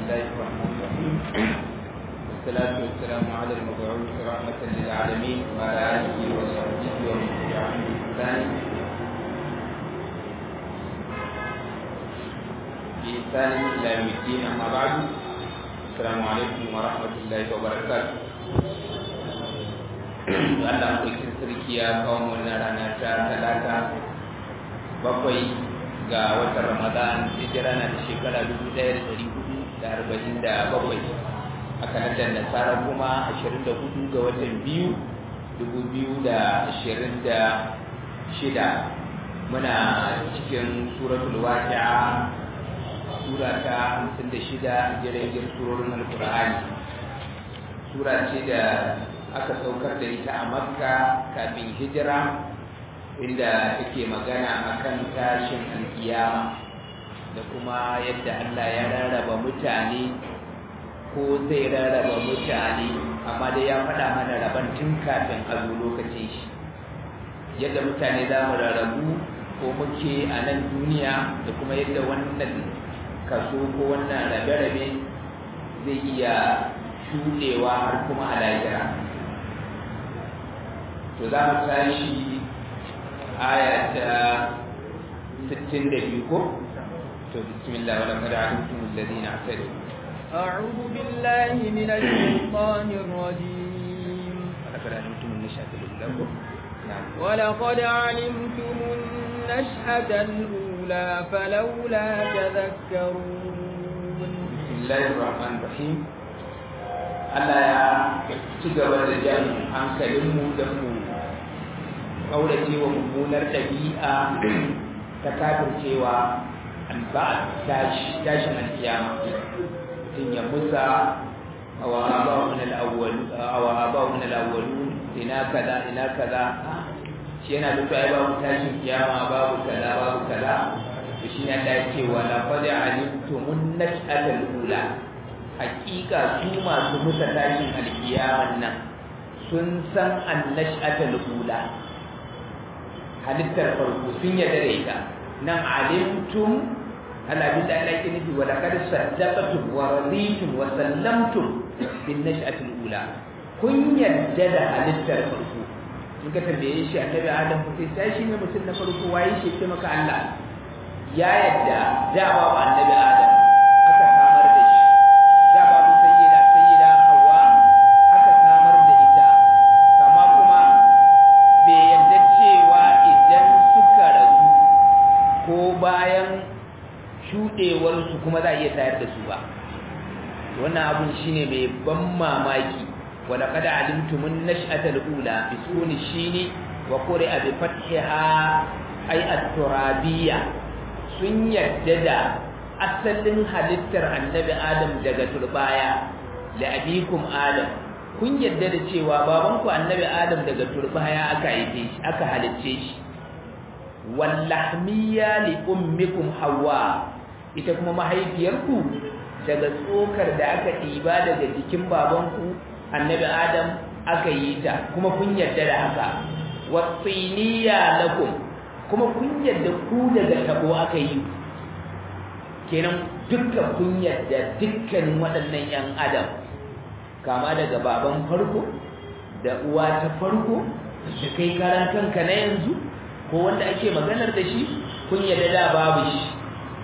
الله الرحمن الرحيم والصلاة والسلام على المبعوث رحمة للعالمين وعلى آله وصحبه ومن تبعهم بإحسان إلى يوم الدين. أما بعد، السلام عليكم ورحمة الله وبركاته. Allah mulkin sarki ya kawo wannan rana ta Talata 7 ga watan Ramadan, hijira na da shekara 1447 a kalandar Nasara kuma 24 ga watan 2 2026. Muna cikin suratul Waqi'a, sura ta 56 jirgin surorin Al-Qur'ani. Sura ce da aka saukar da ita a Makka kafin hijira, inda take magana akan tashin alkiyama da kuma yadda Allah ya rarraba mutane ko zai rarraba mutane, amma dai ya faɗa mana raban tun kafin a zo lokacin shi, yadda mutane za mu rarrabu ko muke a nan duniya da kuma yadda wannan kaso ko wannan rabe-rabe zai iya shuɗewa har kuma a lahira. To za mu tashi aya ta 62 ko? To bismillah wa laqad alimtum alladhina i'tadaw. A'udhu billahi minash shaitanir rajim. Wa laqad alimtum an-nash'ata al-ula falawla tadhakkarun. Bismillahir rahmanir rahim. Allah ya ci gaba da jan hankalinmu da mu kaurace wa mummunar ɗabi'a ta kafircewa tashin alkiyama. Mutum ya musa awa abawun al'awwalu ina kaza shi yana duka ai babu tashin kiyama, babu kaza to shi ne Allah ya ce wa laqad alimtumun nash'atal ula. Hakika su masu musa tashin alkiyaman nan sun san annash'atul ula, halittar farko sun yarda da ita. Nan alimtum ala bi da Allah ke nufi wa laqad saddaqtum wa raditum wa sallamtum bin nash'atul ula. Kun yarda da halittar farko. In ka tambaye shi annabi Adam sai tashi ne mutum na farko, waye shi ke maka Allah ya yarda da babu annabi Adam aka samar da shi, da babu sayyida Hawwa aka samar da ita, kama kuma bai yarda cewa idan suka rasu ko bayan shudewar su kuma za a iya tayar da su ba. Wannan abun shine mai ban mamaki. wa laqad alimtumun nash'atal ula bi suni shini wa quri'a bi fathiha ay at-turabiyya. Sun yarda da asalin halittar annabi Adam daga turbaya, da abikum Adam. Kun yarda da cewa babanku annabi Adam daga turbaya aka halicce shi. Wallahmiya li ummikum Hawwa, ita kuma mahaifiyarku daga tsokar da aka ɗiba daga jikin babanku annabi Adam aka yi ta, kuma kun yarda da haka. Wasiniya lakum, kuma kun yarda ku daga tabo aka yi. Kenan dukkan kun yarda dukkanin waɗannan ‘yan Adam, kama daga baban farko da uwa ta farko da kai karan kanka na yanzu ko wanda ake maganar da shi, kun yarda da babu shi.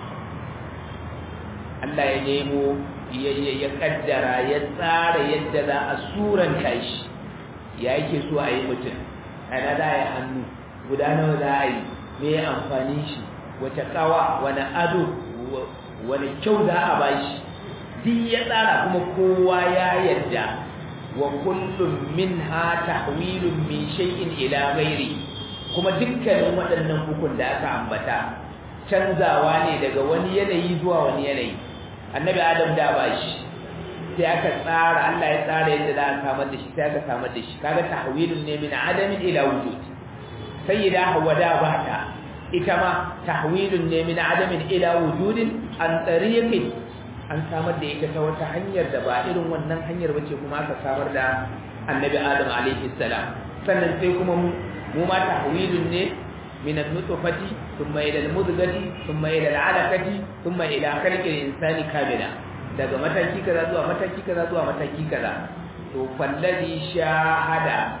Allah ya nemo ya kaddara ya tsara yadda za a suranta shi, ya yake so a yi mutum, ana da ya hannu guda nawa za a yi, me amfani shi, wace kawa, wani ado, wani kyau za a bashi, duk ya tsara. Kuma kowa ya yarda wa kullum minha tahwilun min shay'in ila ghairi, kuma dukkanin waɗannan hukun da aka ambata canzawa ne daga wani yanayi zuwa wani yanayi. Annabi Adam da bashi, sai aka tsara, Allah ya tsara yadda za a samar da shi, sai aka samar da shi. Kaga tahwilun ne min adamin ila wujud. Sayyida Hawwa da bata, ita ma tahwilun ne min adamin ila wujudin an tariqin, an samar da ita ta wata hanyar da ba irin wannan hanyar bace, kuma aka samar da annabi Adam alaihi salam. Sannan sai kuma mu ma tahwilun ne من النطفة ثم إلى المضغة ثم إلى العلقة ثم إلى خلق الإنسان كاملا daga mataki kaza zuwa mataki kaza zuwa mataki kaza to fallazi shahada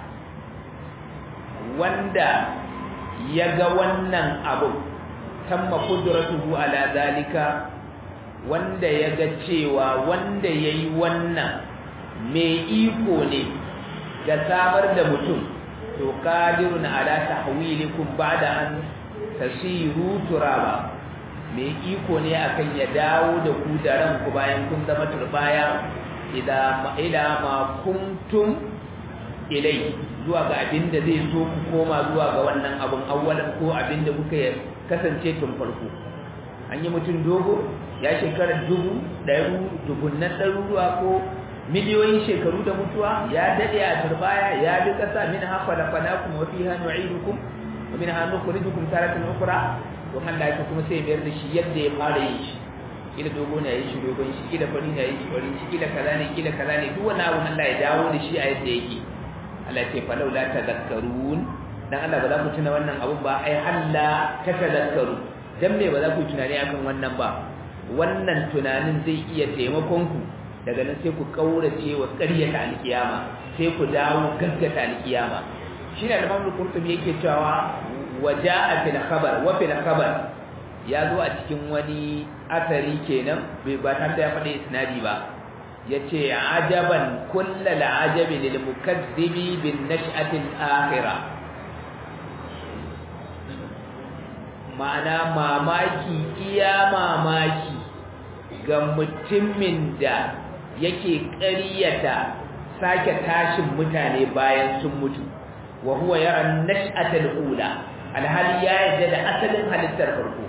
wanda ya ga wannan abu tamma qudratuhu ala zalika wanda ya ga cewa wanda yayi wannan mai iko ne ga samar da mutum to qadirun ala tahwilikum ba'da an tasiru turaba mai iko ne akan ya dawo da ku da ranku bayan kun zama turbaya ila ma kuntum ilai zuwa ga abin da zai so ku koma zuwa ga wannan abin awwalan ko abin da kuka kasance tun farko an yi mutum dogo ya shekara dubunnan ɗaruruwa ko miliyoyin shekaru da mutuwa ya daɗe a turbaya ya bi ƙasa min hafa da fanakum wa fiha nu'idukum wa min ha nukhrijukum taratan ukhra to Allah ya kuma sai bayar da shi yadda ya fara yin shi kila dogo ne yayin shi dogon shi kila fari ne yayin shi farin shi kila kaza ne duk wannan abun Allah ya dawo da shi a yadda yake Allah ce fa laula tadhakkarun dan Allah ba za ku tuna wannan abun ba ai Allah ta tadhakkaru dan me ba za ku tunani akan wannan ba wannan tunanin zai iya taimakon ku daga nan sai ku kaurace wa ƙaryata alkiyama sai ku dawo gaggata alkiyama shine al-Imam Qurtubi yake cewa waja'a fil khabar wa fil khabar ya zo a cikin wani asari kenan bai ba tare da ya faɗi isnadi ba yace ajaban kullal ajabi lil mukazzibi bin nash'ati al-akhirah ma'ana mamaki iya mamaki ga mutumin da yake ƙaryata sake tashin mutane bayan sun mutu wa huwa yara nash'ata al-ula alhali ya yadda da asalin halittar farko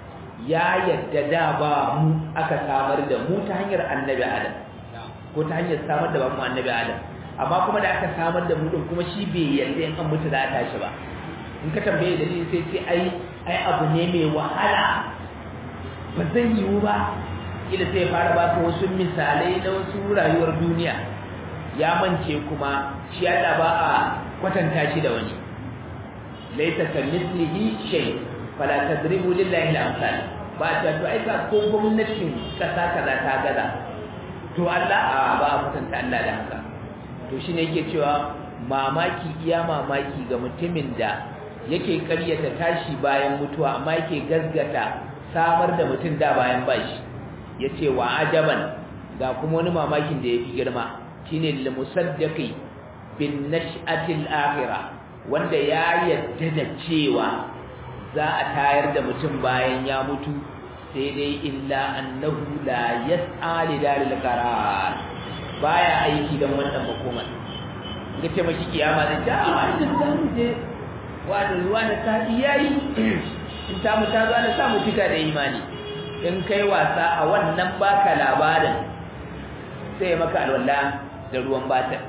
ya yadda da ba mu aka samar da mu ta hanyar annabi Adam ko ta hanyar samar da ba mu annabi Adam amma kuma da aka samar da mu din kuma shi bai yadda in an mutu za a tashi ba in ka tambaye dalili sai ce ai abu ne mai wahala ba zan yiwu ba ila sai fara baka wasu misalai na wasu rayuwar duniya ya mance kuma shi Allah ba a kwatanta shi da wani laysa kamithlihi shay fala tadribu lillahi al-amsal ba ta to ai ka ko gwamnatin kasa kaza ta gaza to Allah ba a kwatanta Allah da haka to shine yake cewa mamaki iya mamaki ga mutumin da yake karyata tashi bayan mutuwa amma yake gazgata samar da mutum da bayan bashi yace wa ajaban ga kuma wani mamakin da yafi girma shine lil musaddaqi bin nash'ati al-akhirah wanda ya yadda da cewa za a tayar da mutum bayan ya mutu sai dai illa annahu la yas'a li dalil qarar baya aiki dan wannan makoman gace maki kiyama da ta idan zamu je wani ruwa da ta yayi in ta mu ta zo da samu fika da imani in kai wasa a wannan baka labarin sai maka alwala da ruwan batar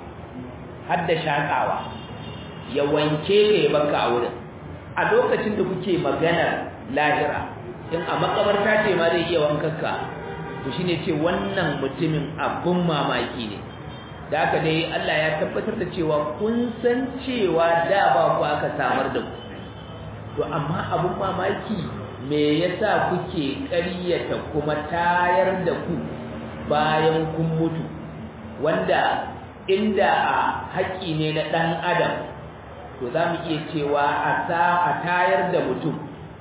har da shakawa ya wanke ka ya baka a wurin a lokacin da kuke maganar lahira in a makabarta ce ma zai iya wankanka to shine ce wannan mutumin abun mamaki ne da haka dai Allah ya tabbatar da cewa kun san cewa da ba ku aka samar da ku to amma abun mamaki me yasa kuke ƙaryata kuma tayar da ku bayan kun mutu wanda inda a haƙƙi ne na ɗan adam to za mu iya cewa a tayar da mutum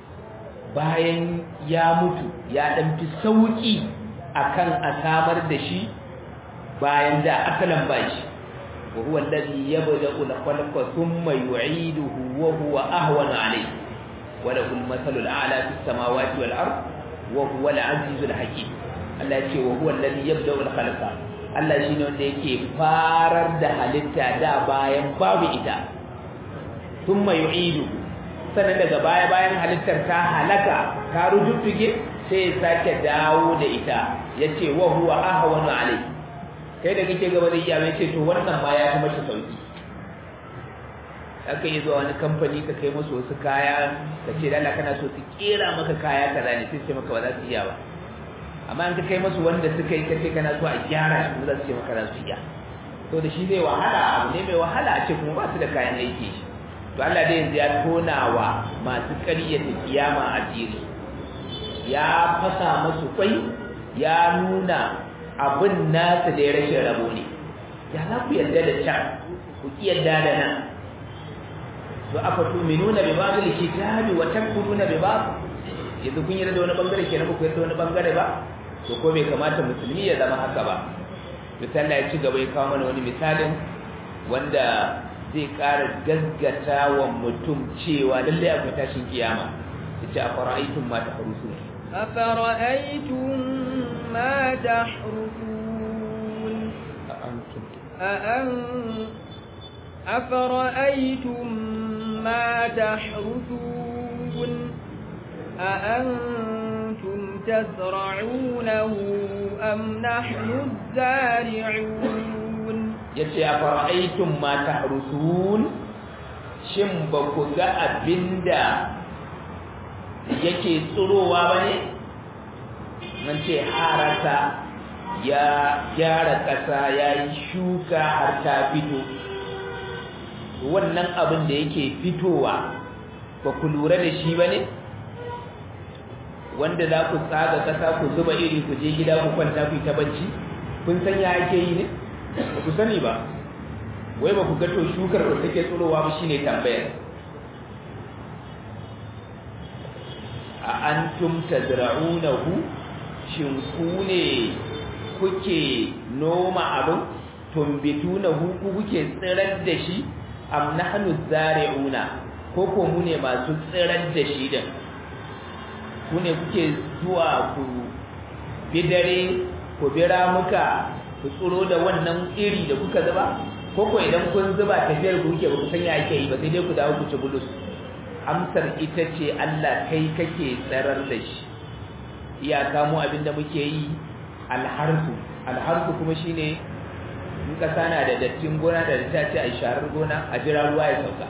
bayan ya mutu ya ɗan fi sauƙi akan a samar da shi bayan da asalan bashi wa huwa alladhi yabda'u al-khalqa thumma yu'iduhu wa huwa ahwanu alayhi wa lahu al-mathalu al-a'la fi as-samawati wal-ard wa huwa al-'azizu al-hakim Allah ya ce wa huwa alladhi yabda'u al-khalqa Allah shine wanda yake farar da halitta da bayan babu ita thumma yu'iduhu sannan daga baya bayan halittar ta halaka ta rujuttuge sai ya sake dawo da ita yace wa huwa ahwanu alayhi kai da kake gaba da iyaye ce to wannan ma ya kuma shi sauki aka yi zuwa wani kamfani ka kai musu wasu kaya ka ce da Allah kana so su kera maka kaya kaza ne sai ce maka ba za su iya ba amma in ka kai musu wanda suka yi kace kana so a gyara shi za su ce maka za su iya to da shi zai wahala abu ne mai wahala a ce kuma ba su da kayan aiki shi to Allah dai yanzu ya tona wa masu ƙaryata kiyama asiri ya fasa musu kwai ya nuna abin nasu da ya rashin rabo ne ya za ku yarda da can ku ki yarda da nan to afa tu'minuna bi ba'd al-kitabi wa takfuruna bi ba'd yanzu kun yarda da wani bangare kenan ba ku yarda da wani bangare ba to ko bai kamata musulmi ya zama haka ba to Allah ya ci gaba ya kawo mana wani misalin wanda zai ƙara gaggata wa mutum cewa lallai akwai tashin kiyama yace afara'aytum ma tahrusun afara'aytum ma tahrusun أفرأيتم ما تحرثون أأنتم تزرعونه أم نحن الزارعون yace afara'aytum ma tahrusun shin ba ku ga abinda yake tsirowa bane mun ce harata ya gyara ƙasa ya yi shuka har ta fito wannan abin da yake fitowa ba ku lura da shi ba ne wanda za ku tsaga ƙasa ku zuba iri ku je gida ku kwanta ku yi ta bacci kun san ya ake yi ne ba ku sani ba wai ba ku ga to shukar da take tsirowa ba shine tambayar a antum tazra'unahu shin ku ne kuke noma abin tumbitunahu ku kuke tsirar da shi am nahnu zari'una ko ko mu ne masu tsirar da shi din ku ne kuke zuwa ku bidare ku bira muka ku tsoro da wannan iri da kuka zuba ko ko idan kun zuba tafiyar ku kuke ba ku san ya ake yi ba sai dai ku dawo ku ci bulus amsar ita ce Allah kai kake tsirar da shi iyaka mu abinda muke yi alharsu kuma shine in ka sana da dattin gona da ta ce a sharar gona a jira ruwa ya sauka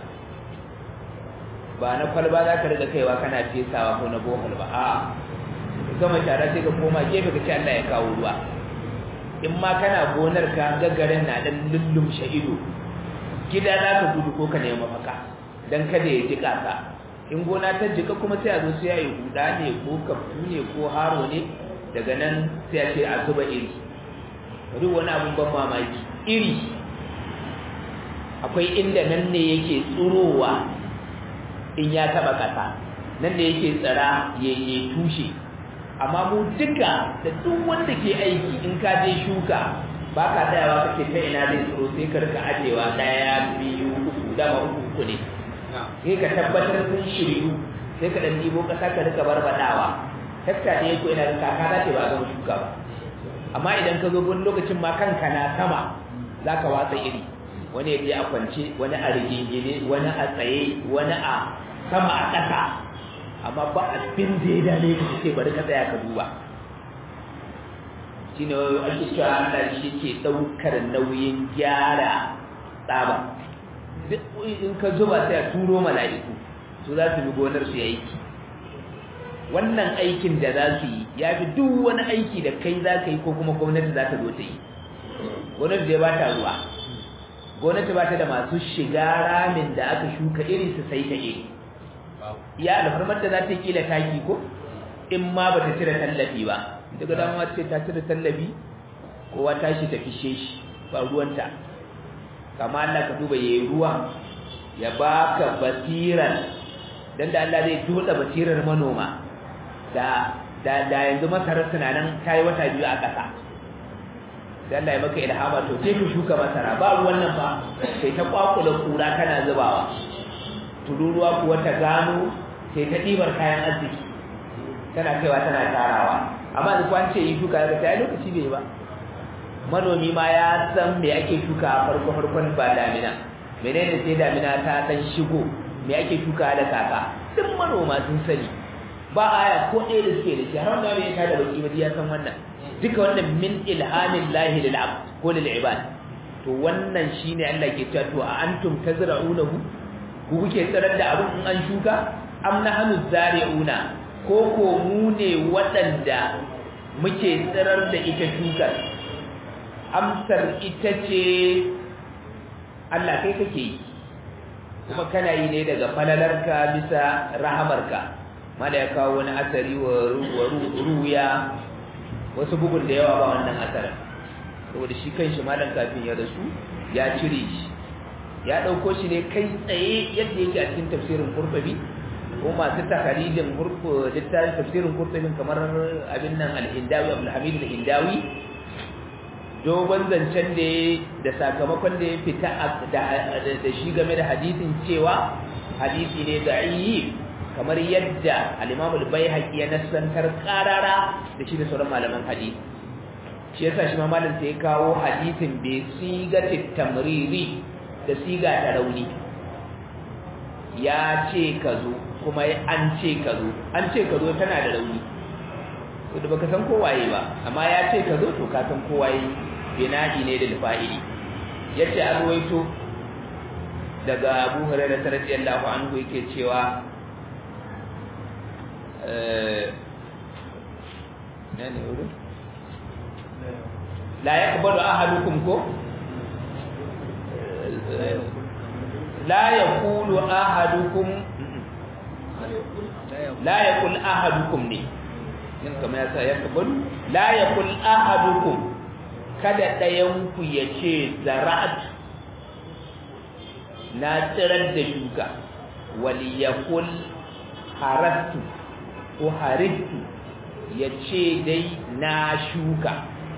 ba na kwalba za ka riga kaiwa kana fesawa ko na bohol ba a gama shara sai ka koma gefe ka ce Allah ya kawo ruwa in ma kana gonar ka gagarin na dan lullum ido gida za ka gudu ko ka nemi mafaka dan kada ya jika ka in gona ta jika kuma sai a zo sai ya yi huda ne ko kaftu ne ko haro ne daga nan sai a ce a zuba iri duk wani abun ban mamaki iri akwai inda nan ne yake tsurowa in ya taba kasa nan ne yake tsara ya tushe amma mu duka da duk wanda ke aiki in ka je shuka ba ka tsayawa kake ta ina zai tsoro sai ka rika ajewa 1 2 3 dama uku ne sai ka tabbatar sun shiryu sai ka dan dibo kasa ka rika barbadawa hekta ne ko ina da kaka da ba ga shuka ba amma idan ka zo wani lokacin ma kanka na sama zaka watsa iri wani ya a kwance wani a rigingine wani a tsaye wani a sama a ƙasa amma ba abin da ya dame ka ce bari ka tsaya ka duba shine ake cewa Allah shi ke daukar nauyin gyara tsaba in ka zuba sai a turo mala'iku su za su bi gonar su yayi wannan aikin da za su yi ya fi duk wani aiki da kai za ka yi ko kuma gwamnati za ta zo ta yi gwamnati da ba ta ruwa gwamnati ba ta da masu shiga ramin da aka shuka iri su sai ta iri ya alfarmar da za ta yi kila taki ko in ma ba ta cire tallafi ba daga dama ce ta cire tallafi kowa tashi ta fishe shi ba ruwanta kama Allah ka duba yayi ruwa ya baka basiran dan da Allah zai doda basirar manoma da yanzu masarar tunanin ta yi wata 2 a ƙasa sai Allah ya maka ilhama to sai ka shuka masara ba ruwan nan ba sai ta kwakula kura kana zubawa tururuwa kuwa ta gano sai ta ɗibar kayan arziki tana kaiwa tana tarawa amma da kwance yi shuka daga ta lokaci bai ba manomi ma ya san me ake shuka a farkon ba damina menene sai damina ta san shigo me ake shuka da kaka duk manoma sun sani ba aya ko ɗaya da suke da shi har wanda ya tada baki ba ya san wannan duka wannan min ilhamin lahi lil abd ko lil ibad to wannan shine Allah ke cewa to a antum tazra'unahu ku kuke tsirar da abin in an shuka am nahnu zari'una ko ko mu ne waɗanda muke tsirar da ita shukar amsar ita ce Allah kai kake yi kuma kana yi ne daga falalarka bisa rahamarka mala ya kawo wani asari wa ruya wasu bugun da yawa ba wannan asarin saboda shi kanshi malam kafin ya rasu ya cire shi ya dauko shi ne kai tsaye yadda yake a cikin tafsirin Qurtubi ko masu takaridin littafin tafsirin Qurtubi kamar abin nan al-Hindawi Abdul Hamid al-Hindawi dogon zancen da sakamakon da ya fita da shi game da hadisin cewa hadisi ne da'if kamar yadda al-Imam al-Baihaqi ya nassantar qarara da shi da sauran malaman hadisi shi yasa shi ma malam sai ya kawo hadisin bi sigatit tamriri da siga ta rauni ya ce kazo kuma an ce kazo tana da rauni to baka san kowaye ba amma ya ce kazo to ka san kowaye bina'i ne da fa'ili yace an ruwaito daga Abu Hurairah radiyallahu anhu yake cewa yani wurin la yaqbalu ahadukum ko la yaqulu ahadukum la yaqul ahadukum ne in kamar ya sa yaqbalu la yaqul ahadukum kada dayan ku yace zara'at na tsirar da shuka waliyakul haratu ko haritu yace dai na shuka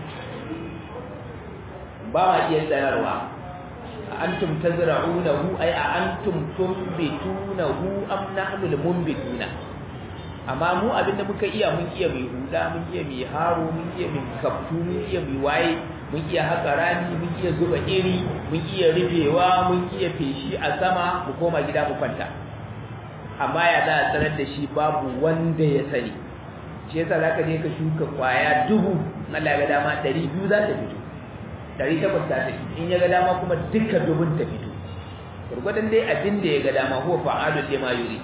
ba ma iya tsararwa antum tazra'unahu ay antum tumbitunahu am nahnu al-munbituna amma mu abinda muka iya mun iya mai huda mun iya mai haro mun iya mai kaftu mun iya mai waye mun iya haka rani mun iya zuba iri mun iya rufewa mun iya feshi a sama mu koma gida mu kwanta amma ya za a tsarar da shi babu wanda ya sani shi yasa zaka je ka shuka kwaya 1000 Allah ya ga dama 200 za ta fito 800 ta fito in ya ga dama kuma dukkan 1000 ta fito gurgudan dai abin da ya ga dama huwa fa'alu lima yuri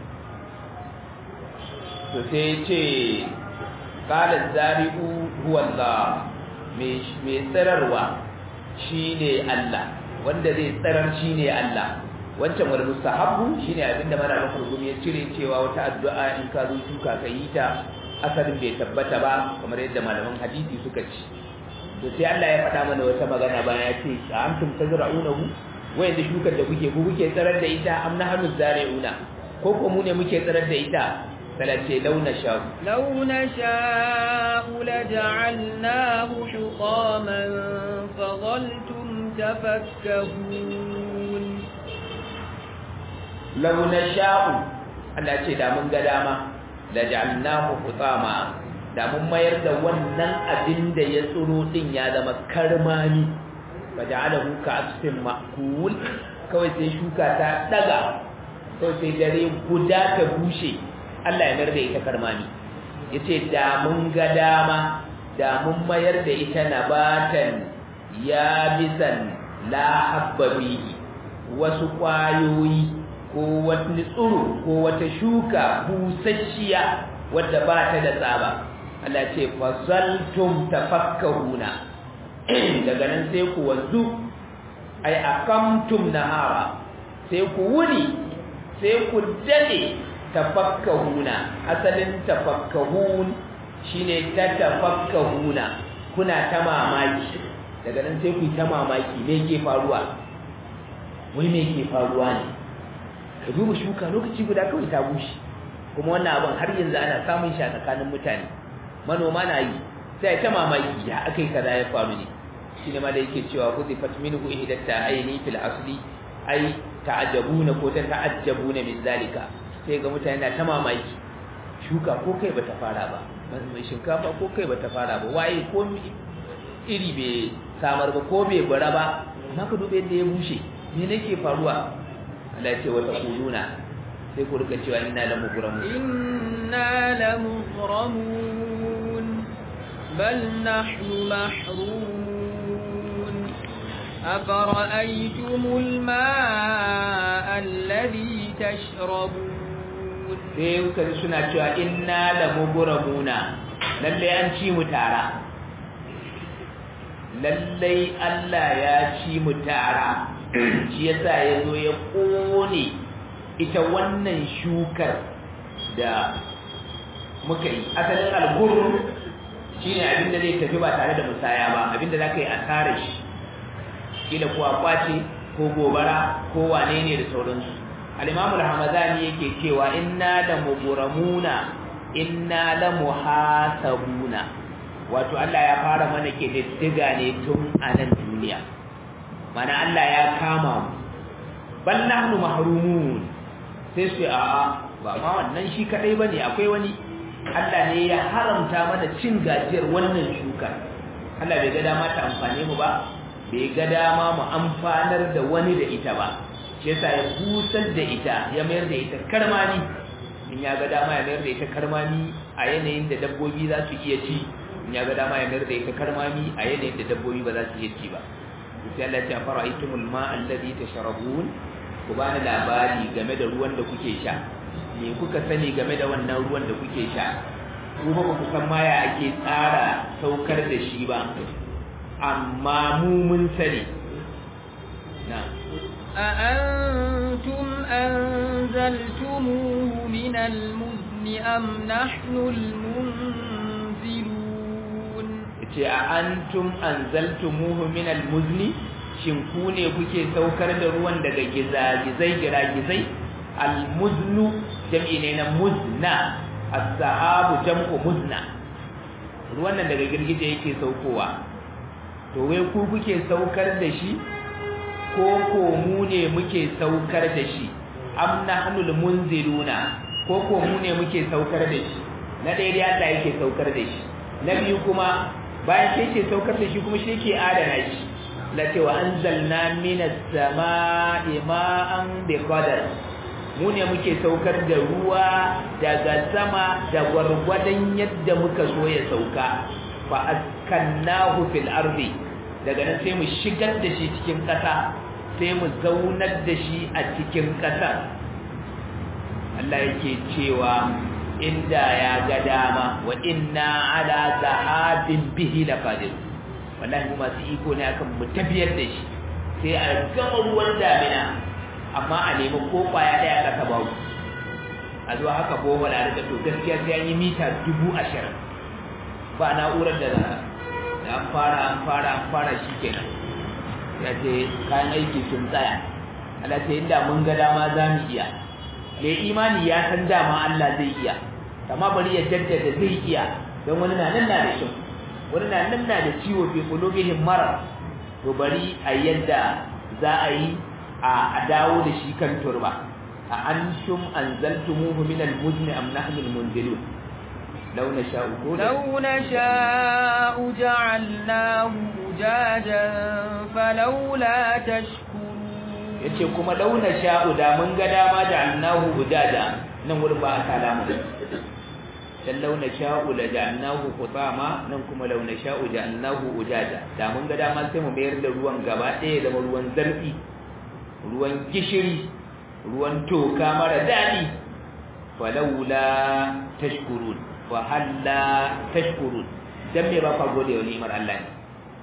to sai ce qala zari'u huwa Allah me tsararwa shine Allah wanda zai tsarar shine Allah wancan wal mustahabbu shine abinda mana gumi ya cire cewa wata addu'a in ka zo shuka ka yi ta asalin bai tabbata ba kamar yadda malaman hadisi suka ci to sai Allah ya faɗa mana wata magana bayan ya ce antum tazra'unahu wayanda shukar da kuke tsarar da ita am nahnu zari'una ko ko mu ne muke tsarar da ita salace launa sha'u laja'alnahu hutaman fadhaltum tafakkahun launa sha'u Allah ce da mun ga dama laja'alnahu hutama da mun mayar da wannan abin da ya tsuro din ya zama karmani faja'alahu ka'asfin ma'kul kawai sai shuka ta daga kawai sai dare guda ta bushe Allah ya mayar da ita karmani yace da mun ga dama da mun mayar da ita nabatan ya bisan la habbabi wasu kwayoyi ko wani tsiro ko wata shuka busasshiya wadda ba ta da tsaba Allah ce fasaltum tafakkahuna daga nan sai ku wanzu ai akamtum nahara sai ku wuni sai ku dade tafakkahuna asalin tafakkahun shine tafakkahuna kuna ta mamaki daga nan sai ku ta mamaki me ke faruwa wai me ke faruwa ne ka duba shuka lokaci guda kawai ta bushe kuma wannan abin har yanzu ana samun shi a tsakanin mutane manoma na yi sai ta mamaki ya akai kaza ya faru ne shine ma da yake cewa hudifat minhu ihdatta ayni fil asli ai ta'ajabuna ko ta ta'ajabuna min zalika sai ga mutane na ta mamaki shuka ko kai bata fara ba mai shinkafa ko kai bata fara ba waye ko iri bai samar ba ko bai bara ba amma ka dube yadda ya bushe me nake faruwa Allah ya ce wata kuluna sai ku rika cewa inna lamughramun bal nahnu mahrumun afara'aytumul ma'a alladhi tashrabun sai kuka suna cewa inna lamughramuna lalle an ci mu tara lalle Allah ya ci mu tara shi yasa yazo ya kone ita wannan shukar da muka yi asalin al-ghurr shine abin da zai tafi ba tare da musaya ba, abin da zaka yi asarar shi kila ko akwace ko gobara ko wane ne da sauransu. al-Imam al-Hamadani yake cewa inna la mughramuna inna la muhasabuna, wato Allah ya fara mana ke diddiga ne tun a nan duniya, mana Allah ya kama mu, bal nahnu mahrumun. sai su a'a ba ma wannan shi kadai bane, akwai wani Allah ne ya haramta mana cin gajiyar wannan shukar. Allah bai ga dama ta amfane mu ba, bai ga dama mu amfanar da wani da ita ba, shi yasa ya busar da ita, ya mayar da ita karmani. in ya ga dama ya mayar da ita karmami a yanayin da dabbobi za su iya ci, in ya ga dama ya mayar da ita karmami a yanayin da dabbobi ba za su iya ci ba. sai Allah ya fara aitumul ma alladhi tashrabun, ku bani labari game da ruwan da kuke sha, me kuka sani game da wannan ruwan da kuke sha? Ku ba ku san ma ya ake tsara saukar da shi ba, amma mu mun sani. na أأنتم أنزلتموه من المزن أم نحن المنزلون؟ أأنتم أنزلتموه من المزن؟ shin ku ne kuke saukar da ruwan daga gizagizai giragizai? Al-muznu jam'i ne na muzna, as-sahabu jam'u muzna. Ruwan nan daga girgije yake saukowa, to wai ku kuke saukar da shi ko mu ne muke saukar da shi? Am nahnul munziluna, ko mu ne muke saukar da shi? Na daidai Allah yake saukar da shi, na biyu kuma bayan shi yake saukar da shi kuma shi yake adana shi. La cewa anzalna minas sama'i ma'an biqadar, mu ne muke saukar da ruwa daga sama da gwargwadon yadda muka so ya sauka. Fa askannahu fil ardi, daga nan sai mu shigar da shi cikin ƙasa, sai mu zaunar da shi a cikin ƙasa. Allah yake cewa inda ya ga dama wa inna ala zahabin bihi laqadir, wallahi mu masu iko ne akan mu tafiyar da shi, sai a gama ruwan damina amma a nemi ko kwaya daya ƙasa babu, a zuwa haka bohol a rika to gaskiya sai an yi mita 20,000 ba na'urar da za an fara shi kenan ya ce kayan aiki sun tsaya. Allah ce inda mun ga dama za mu iya, mai imani ya san dama Allah zai iya, amma bari ya jaddada zai iya, don wani na nan na da shi, wani na nan na da ciwo fi qulubihim marad, to bari a yadda za a yi a dawo da shi kan turba. A antum anzaltumuhu min al-muzni am nahnu al-munzilun? لو نشاء جعلناه أجاجا فلولا تشكرون. yace kuma law nasha'u da mun ga dama ja'alnahu ujaja, nan wurin ba a kalamu dan law nasha'u la ja'alnahu qutama, nan kuma law nasha'u ja'alnahu ujaja, da mun ga dama sai mu mayar da ruwan gaba ɗaya da ruwan zarfi, ruwan gishiri, ruwan toka mara daɗi. falawla tashkurun, wa halla tashkurun, dan me ba ka gode wa ni'imar Allah ne?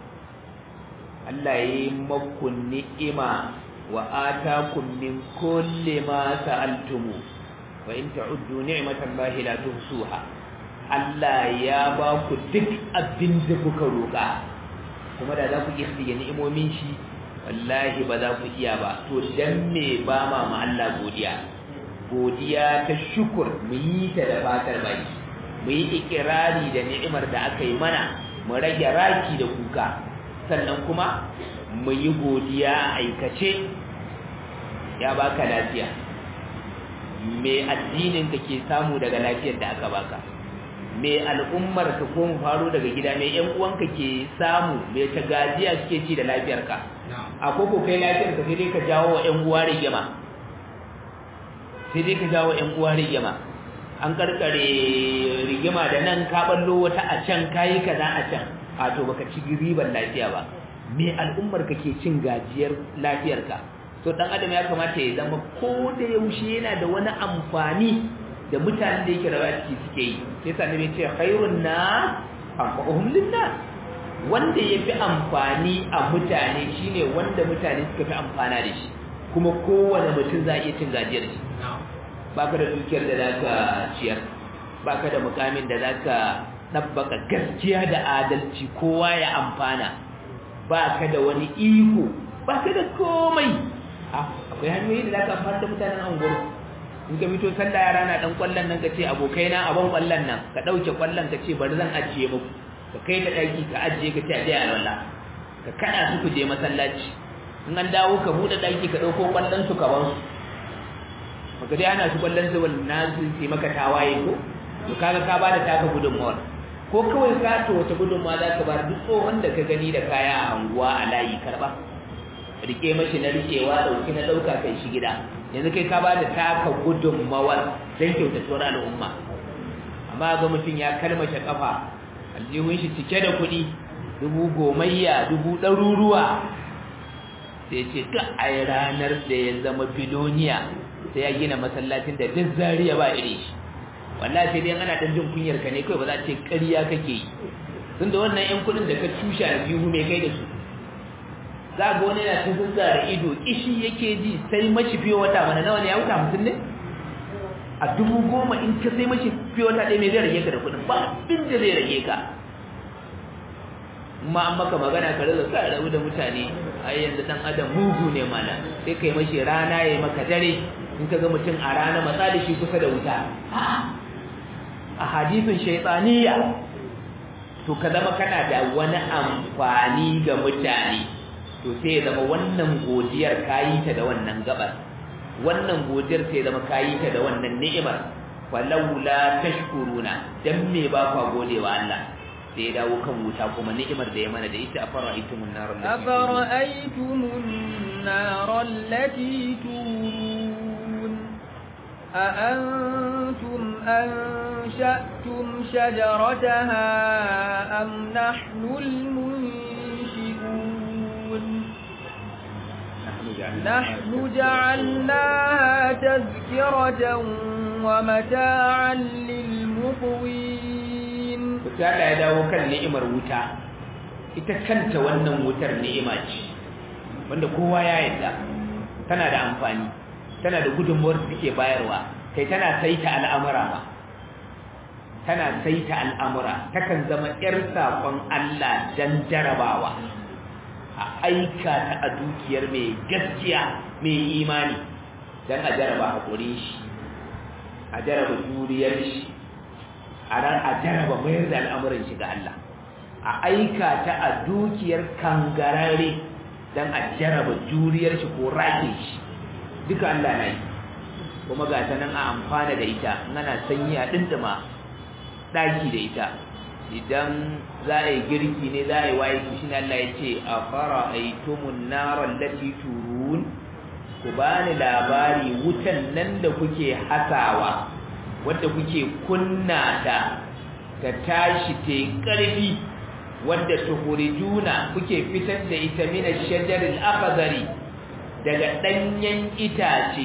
Allah yi maku ni'ima wa atakum min kulli ma sa'altumu wa in ta'uddu ni'matallahi la tuhsuha. Allah ya ba ku duk abin da kuka roƙa, kuma da za ku iya ni'imomin shi wallahi ba za ku iya ba. To dan me ba ma Allah godiya ta shukur, mu yi ta da fatar baki, mu yi ikirari da ni'imar da aka yi mana, mu rage raki da kuka, sannan kuma mu yi godiya a aikace. Ya baka lafiya, me addinin ka ke samu daga lafiyar da aka baka? Me al'ummar ka ko mu faro daga gida, me ƴan uwanka ke samu, me ta gajiya suke ci da lafiyar ka? A koko kai lafiyar ka sai dai ka jawo wa ƴan uwa rigima, sai dai ka jawo ƴan uwa rigima. An karkare rigima da nan ka ballo wata a can, kayi kaza a can, a to baka ci riban lafiya ba. Me al'ummar ka ke cin gajiyar lafiyar ka? To dan adam ya kamata ya zama ko da yaushe yana da wani amfani da mutanen da yake rayuwa ciki suke yi. Sai sa nabi ce khairun nas anfa'uhum linnas, wanda yafi amfani a mutane shine wanda mutane suka fi amfana da shi, kuma kowane mutum za iya cin gajiyar shi. Baka da dukiyar da zaka ciyar, baka da mukamin da zaka dabbaka gaskiya da adalci kowa ya amfana ba ka da wani iko ba ka da komai akwai hanyoyi da za ka amfana da mutanen anguwar in ka fito sallah yara na dan kwallon nan ka ce abokai na abon kwallon nan ka dauke kwallon ka ce bari zan ajiye muku ka kai ta daki ka ajiye ka ce aje a wallah ka kada su ku je masallaci in an dawo ka bude daki ka dauko kwallon su ka ban su maka dai ana su kwallon su wannan su sai maka tawaye ko to kaga ka bada taka gudunmawar ko kawai ka to wata gudunmawa za ka bar duk tsohon da ka gani da kaya a anguwa a layi karba rike mashi na rikewa dauki na dauka kai shi gida yanzu kai ka bada taka gudunmawar dan kyautatuwar al'umma amma ga mutum ya kalmashe kafa aljihun shi cike da kuɗi 10,000 ɗaruruwa sai ce ta ai ranar da ya zama biloniya sai ya gina masallacin da duk zariya ba iri shi wallahi sai dai ana dan jin kunyar ka ne kai ba za ce ƙarya kake yi tunda wannan ƴan kuɗin da ka tushe a biyu mai kai da su za ga wani yana ta zazzara ido kishi yake ji sai mashi fiye wata mana nawa ne ya wuta 50 ne a 10,000 in ka sai mashi fiye wata ɗaya mai zai rage ka da kuɗin ba abin da zai rage ka ma an maka magana ka rage ka rabu da mutane ai yanzu dan adam mugu ne mana sai kai mashi rana yayi maka dare in ka ga mutum a rana matsa da shi kusa da wuta a hadisin shaytaniya to ka zama kana da wani amfani ga mutane to sai ya zama wannan godiyar kayi ta da wannan gabar wannan godiyar sai ya zama kayi ta da wannan ni'imar falawla tashkuruna dan me ba ku godewa Allah sai ya dawo kan wuta kuma ni'imar da ya mana da ita afara'aytumun nar allati turun a antum ansha'tum shajarataha am nahnul munshi'un نحن جعلناها تذكرة ومتاعا للمقوين فتالا يداو كان نعمر wuta ita kanta wannan wutar ni'ima ce wanda kowa ya yarda tana da amfani tana da gudunmuwar da take bayarwa kai tana saita al'amura takan zama yar sakon Allah dan jarabawa a aika ta a dukiyar mai gaskiya mai imani dan a jaraba hakurin shi a jaraba juriyar shi a jaraba mayar da al'amuran shi ga Allah a aika ta a dukiyar kangarare dan a jaraba juriyar shi ko rake shi duka Allah na yi kuma ga ta nan a amfana da ita ana sanyi a dindima daki da ita idan za a yi girki ne za a yi waye shi ne Allah ya ce a fara aitumun naran lati turun ku bani labari wutan nan da kuke hasawa wadda kuke kunna ta tashi ta ƙarfi wadda tuhurijuna kuke fitar da ita mina shajaril akhdari daga danyen itace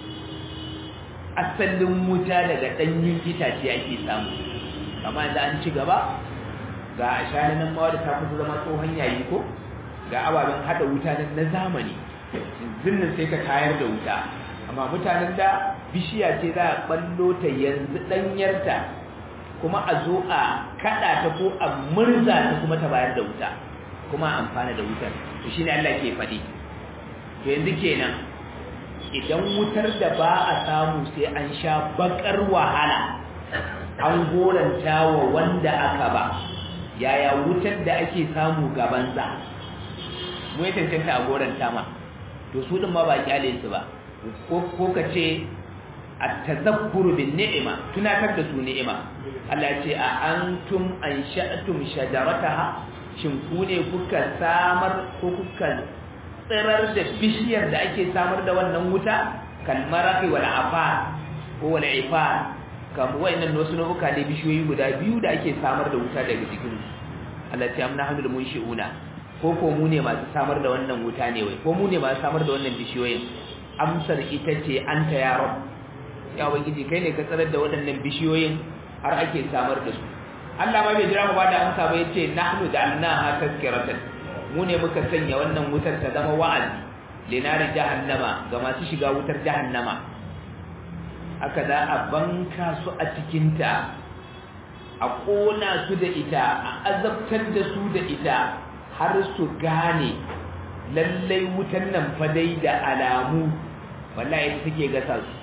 asalin wuta daga danyen itace ake samu amma da an ci gaba ga ashananan mawa da ta kusa zama tsohon yayi ko ga ababen hada wuta na zamani zinnin sai ka tayar da wuta amma mutanen da bishiya ce za a ballo ta yanzu danyarta kuma a zo a kada ta ko a murza ta kuma ta bayar da wuta kuma amfana da wutar to shine Allah ke faɗi to yanzu kenan idan wutar da ba a samu sai an sha bakar wahala an goranta wa wanda aka ba yaya wutar da ake samu ga banza mu ya tantance a goranta ma to su din ma ba kyale su ba ko kace at-tazakkuru bin ni'ima tunatar da su ni'ima Allah ce a antum ansha'tum shajarataha shin ku ne kuka samar ko kuka tsirar da bishiyar da ake samar da wannan wuta kalmaraqi wal afar ko wal ifar kamar wayannan wasu nau'uka ne bishiyoyi guda biyu da ake samar da wuta daga cikin Allah ta amna hamdul munshi'una ko mu ne masu samar da wannan wuta ne wai ko mu ne masu samar da wannan bishiyoyin amsar ita ce anta ya rab ya ubangiji kai ne ka tsarar da waɗannan bishiyoyin har ake samar da su Allah ma bai jira mu ba da amsa ba yace nahnu ja'alnaha tazkiratan mu ne muka sanya wannan wutar ta zama wa'azi linari jahannama ga masu shiga wutar jahannama aka za a banka su a cikinta a ƙona su da ita, a azabtar da su da ita har su gane lallai wutan nan fa dai da alamu wallahi take gasa su.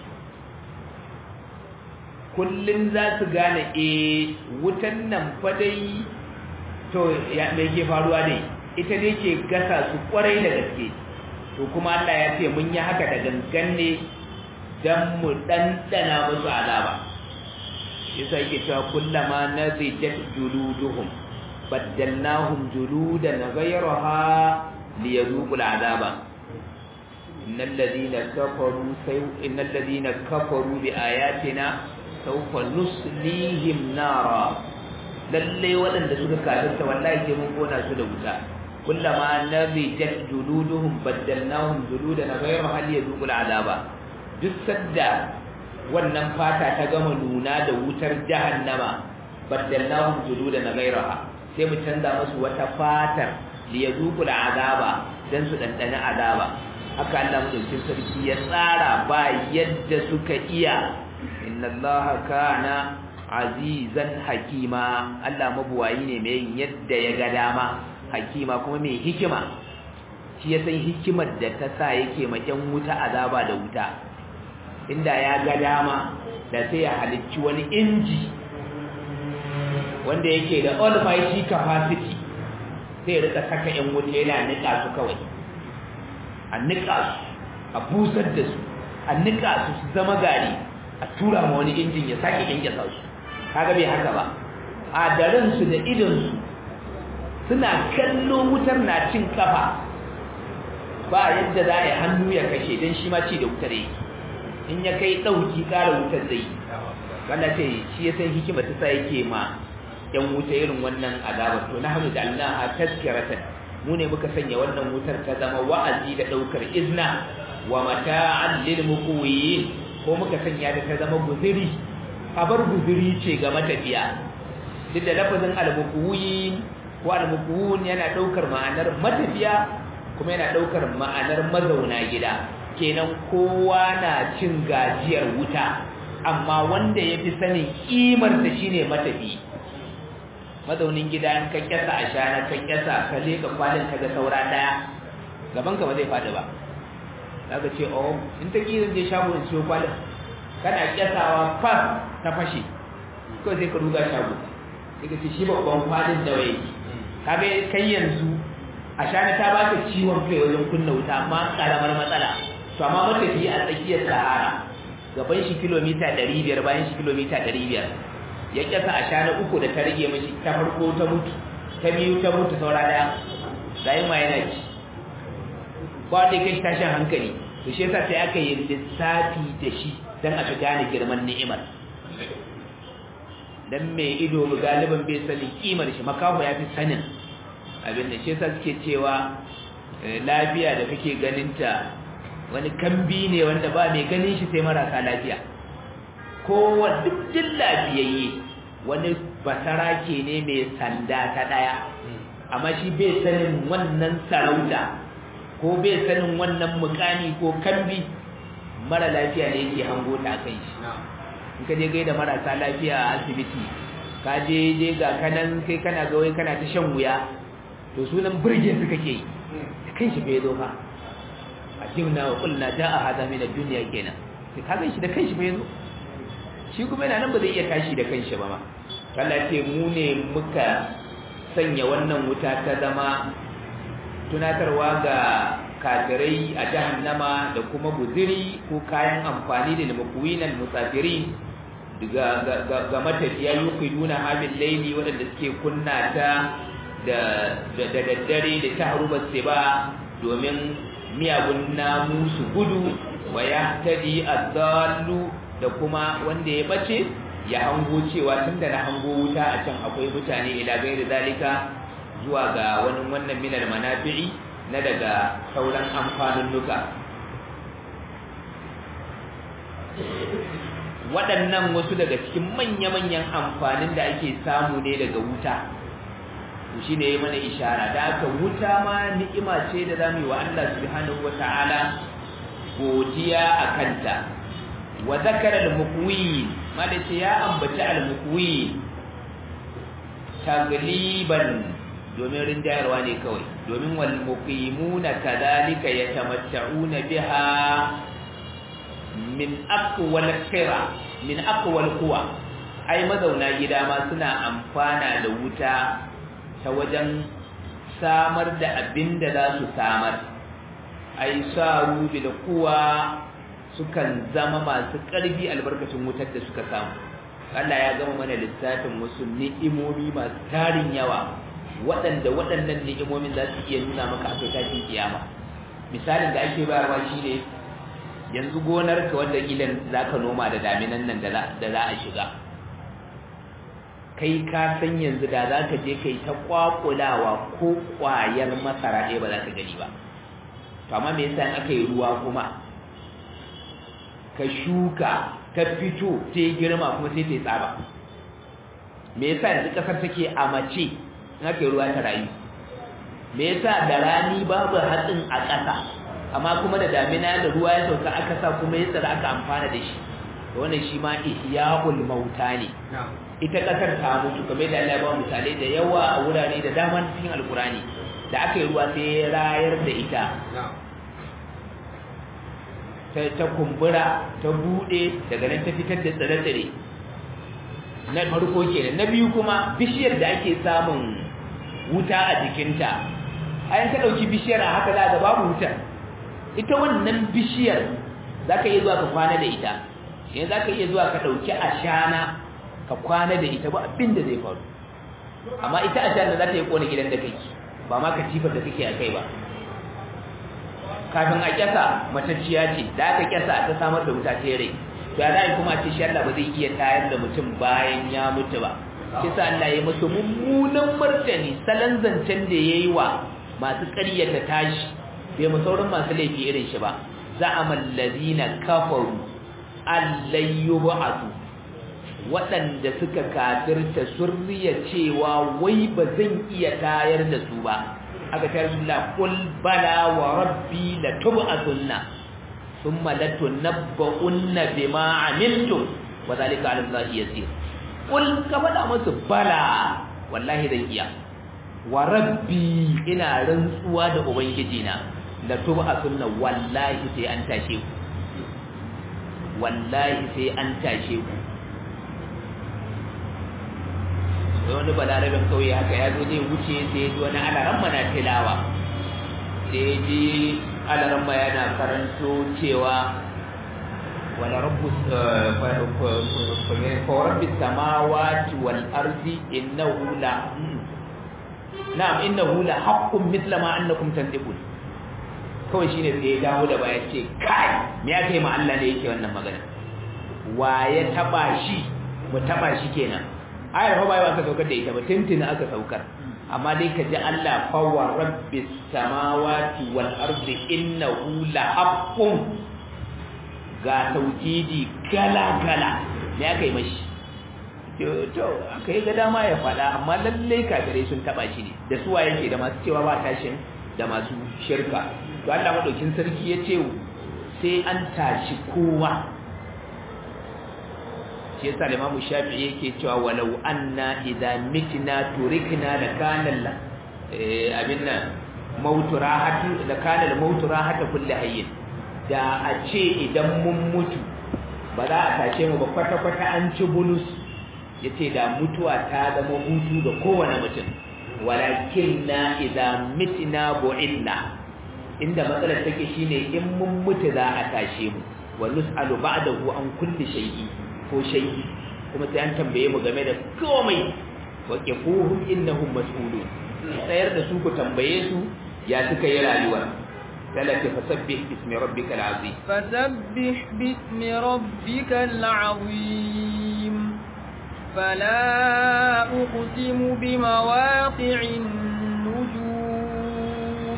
Kullum za su gane wutan nan fa dai to ya me ke faruwa ne, ita dai ke gasa su kwarai da gaske. To kuma Allah ya ce mun yi haka da gangan ne dan mu dandana musu azaba. Yasa yake cewa kullama nazijat juluduhum baddalnahum juludan ghayraha liyadhuqul azaba. innal ladina kafaru bi ayatina sawfa nuslihim nara. Lalle waɗanda suka kafirta wallahi sai mun kona su da wuta. kullama nazijat juluduhum baddalnahum juludan ghayraha liyadhuqul azaba. Duk sadda wannan fata ta gama nuna da wutar jahannama baddalnahum juludan ghayraha, sai mu canza musu wata fatar liyadhuqul azaba dan su dandana azaba. Haka Allah mutum sarki ya tsara ba yadda suka iya. Innallaha kana azizan hakima. Allah mabuwayi ne mai yin yadda ya ga dama, hakima kuma mai hikima. Shi ya san hikimar da ta sa yake ma ƴan wuta azaba da wuta. Inda ya ga dama da sai ya halicci wani inji wanda yake da almighty capacity, sai ya rika saka ƴan wuta yana nika su kawai, a nika su, a busar da su, a nika su zama gari, a tura ma wani injin ya sake kyankyasa su. Kaga bai haka ba, a daransu da idonsu suna kallo wutar na cin kafa, ba yadda za a yi hannu ya kashe don shi ma ci da wutar yake. In ya kai ɗauki ƙara wutar zai. Wanda ce shi ya san hikima ta sa yake ma ‘yan wuta irin wannan azabar. To na hannu da Allah a taskiratan, mu ne muka sanya wannan wutar ta zama wa'azi da ɗaukar izna wa mata'an lil muqwiyin, ko muka sanya da ta zama guziri, abar guziri ce ga matafiya. Duk da lafazin al-muqwiyin ko al-muqwun yana ɗaukar ma'anar matafiya kuma yana ɗaukar ma'anar mazauna gida. Kenan kowa na cin gajiyar wuta, amma wanda ya fi sanin ƙimar ta shine matafi. Mazaunin gida in ka kyasa a shana ka kyasa ka leka kwalin ka ga saura daya, gaban ka ba zai faɗi ba. Zaka ce oh in ta kiran je shago in siyo kwalin, kana kyasawa fa ta fashe ko sai ka ruga shago, sai ka ce shi babban kwalin da waye. Kaga kai yanzu a shana ta baka ciwon kai wajen kunna wuta, amma karamar matsala. To amma matafi a tsakiyar Sahara, gaban shi kilomita 500 bayan shi kilomita 500, ya kyasa a shana uku da ta rage mashi, ta farko ta mutu, ta biyu ta mutu, saura daya sai ma yana ci. Ba da kai tashin hankali. To shi yasa sai aka yi lissafi da shi dan a ta gane girman ni'imar. Dan mai ido galiban bai sani kimar shi, makaho ya fi sanin abin da. Shi yasa suke cewa lafiya da kake ganin ta wani kambi ne wanda ba mai ganin shi sai marasa lafiya. Kowa duk lafiyayye wani basarake ne mai sanda ta daya, amma shi bai sanin wannan sarauta ko bai sanin wannan mukami ko kambi. Mara lafiya ne yake hango ta kai shi. In ka je gaida marasa lafiya a asibiti, ka je ga kanan kai kana ga wai kana ta shan wuya, to sunan burge su kake yi. Kai shi bai zo fa ajibna wa qulna jaa hada min ad-dunya kenan, sai ka gan shi da kanshi bai zo. Shi kuma yana nan ba zai iya tashi da kanshi ba ma. Allah ce mu ne muka sanya wannan wuta ta zama tunatarwa ga kafirai a jahannama da kuma buziri ko kayan amfani da makuwinan musafirin ga matafiya yuqiduna habil layli wadanda suke kunna ta da daddare da tahrubat siba domin miyagun namu su gudu, wa yahtadi ad-dallu da kuma wanda ya bace ya hango cewa tunda na hango wuta a can akwai mutane ila gairi zalika zuwa ga wani wannan minal manafi'i na daga sauran amfanin nuka. Waɗannan wasu daga cikin manya-manyan amfanin da ake samu ne daga wuta. Shi ne ya mana ishara da aka wuta ma ni'ima ce da zamu yi wa Allah subhanahu wata'ala godiya a kanta. Wa zakara al-muqwi, malace ya ambaci al-muqwi tagliban domin rinjayarwa ne kawai domin wal muqimuna kadhalika yatamatta'una biha min aqwal qira min aqwal quwa ai mazauna gida ma suna amfana da wuta ta wajen samar da abinda za su samar ai saru bil quwa sukan zama masu ƙarfi albarkacin wutar da suka samu Allah ya gama mana lissafin wasu ni'imomi masu tarin yawa waɗannan ni'imomin za su iya nuna maka akwai tashin kiyama misalin da ake bayarwa shine yanzu gonar ka wanda gidan zaka noma da daminan nan da za a shiga kai ka san yanzu da zaka je kai ta kwakulawa ko kwayar masara ɗaya ba za ka gani ba to amma me yasa aka yi ruwa kuma ka shuka ka fito ta girma kuma sai ta tsaba me yasa yanzu kasar take a mace in aka yi ruwa ta rayu me yasa da rani babu hatsin a ƙasa amma kuma da damina da ruwa ya sauka aka sa kuma ya tsara aka amfana da shi wannan shi ma ihya'ul mauta ne ita kasar ta mutu kamar da Allah ya ba misalai da yawa a wurare da dama cikin alkurani da aka yi ruwa sai ya rayar da ita ta kumbura ta bude daga nan ta fitar da tsire-tsire na farko kenan na biyu kuma bishiyar da ake samun wuta a jikinta ayan ka dauki bishiyar a haka za ga babu wuta ita wannan bishiyar zaka iya zuwa ka kwana da ita yanzu zaka iya zuwa ka dauki ashana ka kwana da ita ba abin da zai faru amma ita ashana za ta yi kona gidan da kake ba ma katifar da kake a kai ba kafin a kyasa matacciya ce da aka kyasa ta samar da wuta ta rai to ya zai kuma ce shi Allah ba zai iya tayar da mutum bayan ya mutu ba kisa Allah ya musu mummunan martani salan zancen da yayi wa masu ƙaryata tashi bai mu sauran masu laifi irin shi ba za'amal ladina kafaru allayyub'atu waɗanda suka kafirta surriya cewa wai ba zan iya tayar da su ba aka tayar su la qul bala wa rabbi la tub'atunna thumma latunabba'unna bima amiltum wa zalika 'ala allahi yasir qul ka faɗa musu bala wallahi zan iya wa rabbi ina rantsuwa da ubangiji na la tub'atunna wallahi sai an tashe ku wallahi sai an tashe ku wani balarabin kauye haka ya zo zai wuce sai ya ji wani alaramma na tilawa sai ya ji alaramma yana karanto cewa wala rabbis samawati wal ardi innahu la na'am innahu la haqqun mithla ma annakum tantiqun kawai shine sai ya dawo da baya ce kai me ya kai ma Allah ne yake wannan magana wa ya taba shi mu taba shi kenan ayar fa bai aka saukar da ita ba tintina aka saukar amma dai ka ji Allah fa wa rabbis samawati wal ardi innahu la haqqun ga tauhidi kala me aka yi mashi to aka yi ga dama ya fada amma lalle kafirai sun taba shi ne da suwa yake da masu cewa ba tashin da masu shirka to Allah madaukin sarki ya ce sai an tashi kowa shi yasa Imam Shafi'i yake cewa walau anna idza mitna turikna la kana abinna mautu rahatu la kana al mautu rahatu kulli hayyin da a ce idan mun mutu ba za a tashe mu ba kwata kwata an ci bulus yace da mutuwa ta zama hutu ga kowane mutum walakinna idza mitna bu'inna inda matsalar take shine in mun mutu za a tashe mu wa nus'alu ba'dahu an kulli shay'i ko shay'i kuma sai an tambaye mu game da komai wa qifuhum innahum mas'ulun sayar da su ku tambaye su ya suka yi rayuwa salati fasabbih bismi rabbikal azim fasabbih bismi rabbikal azim fala uqsimu bimawaqi'in nujum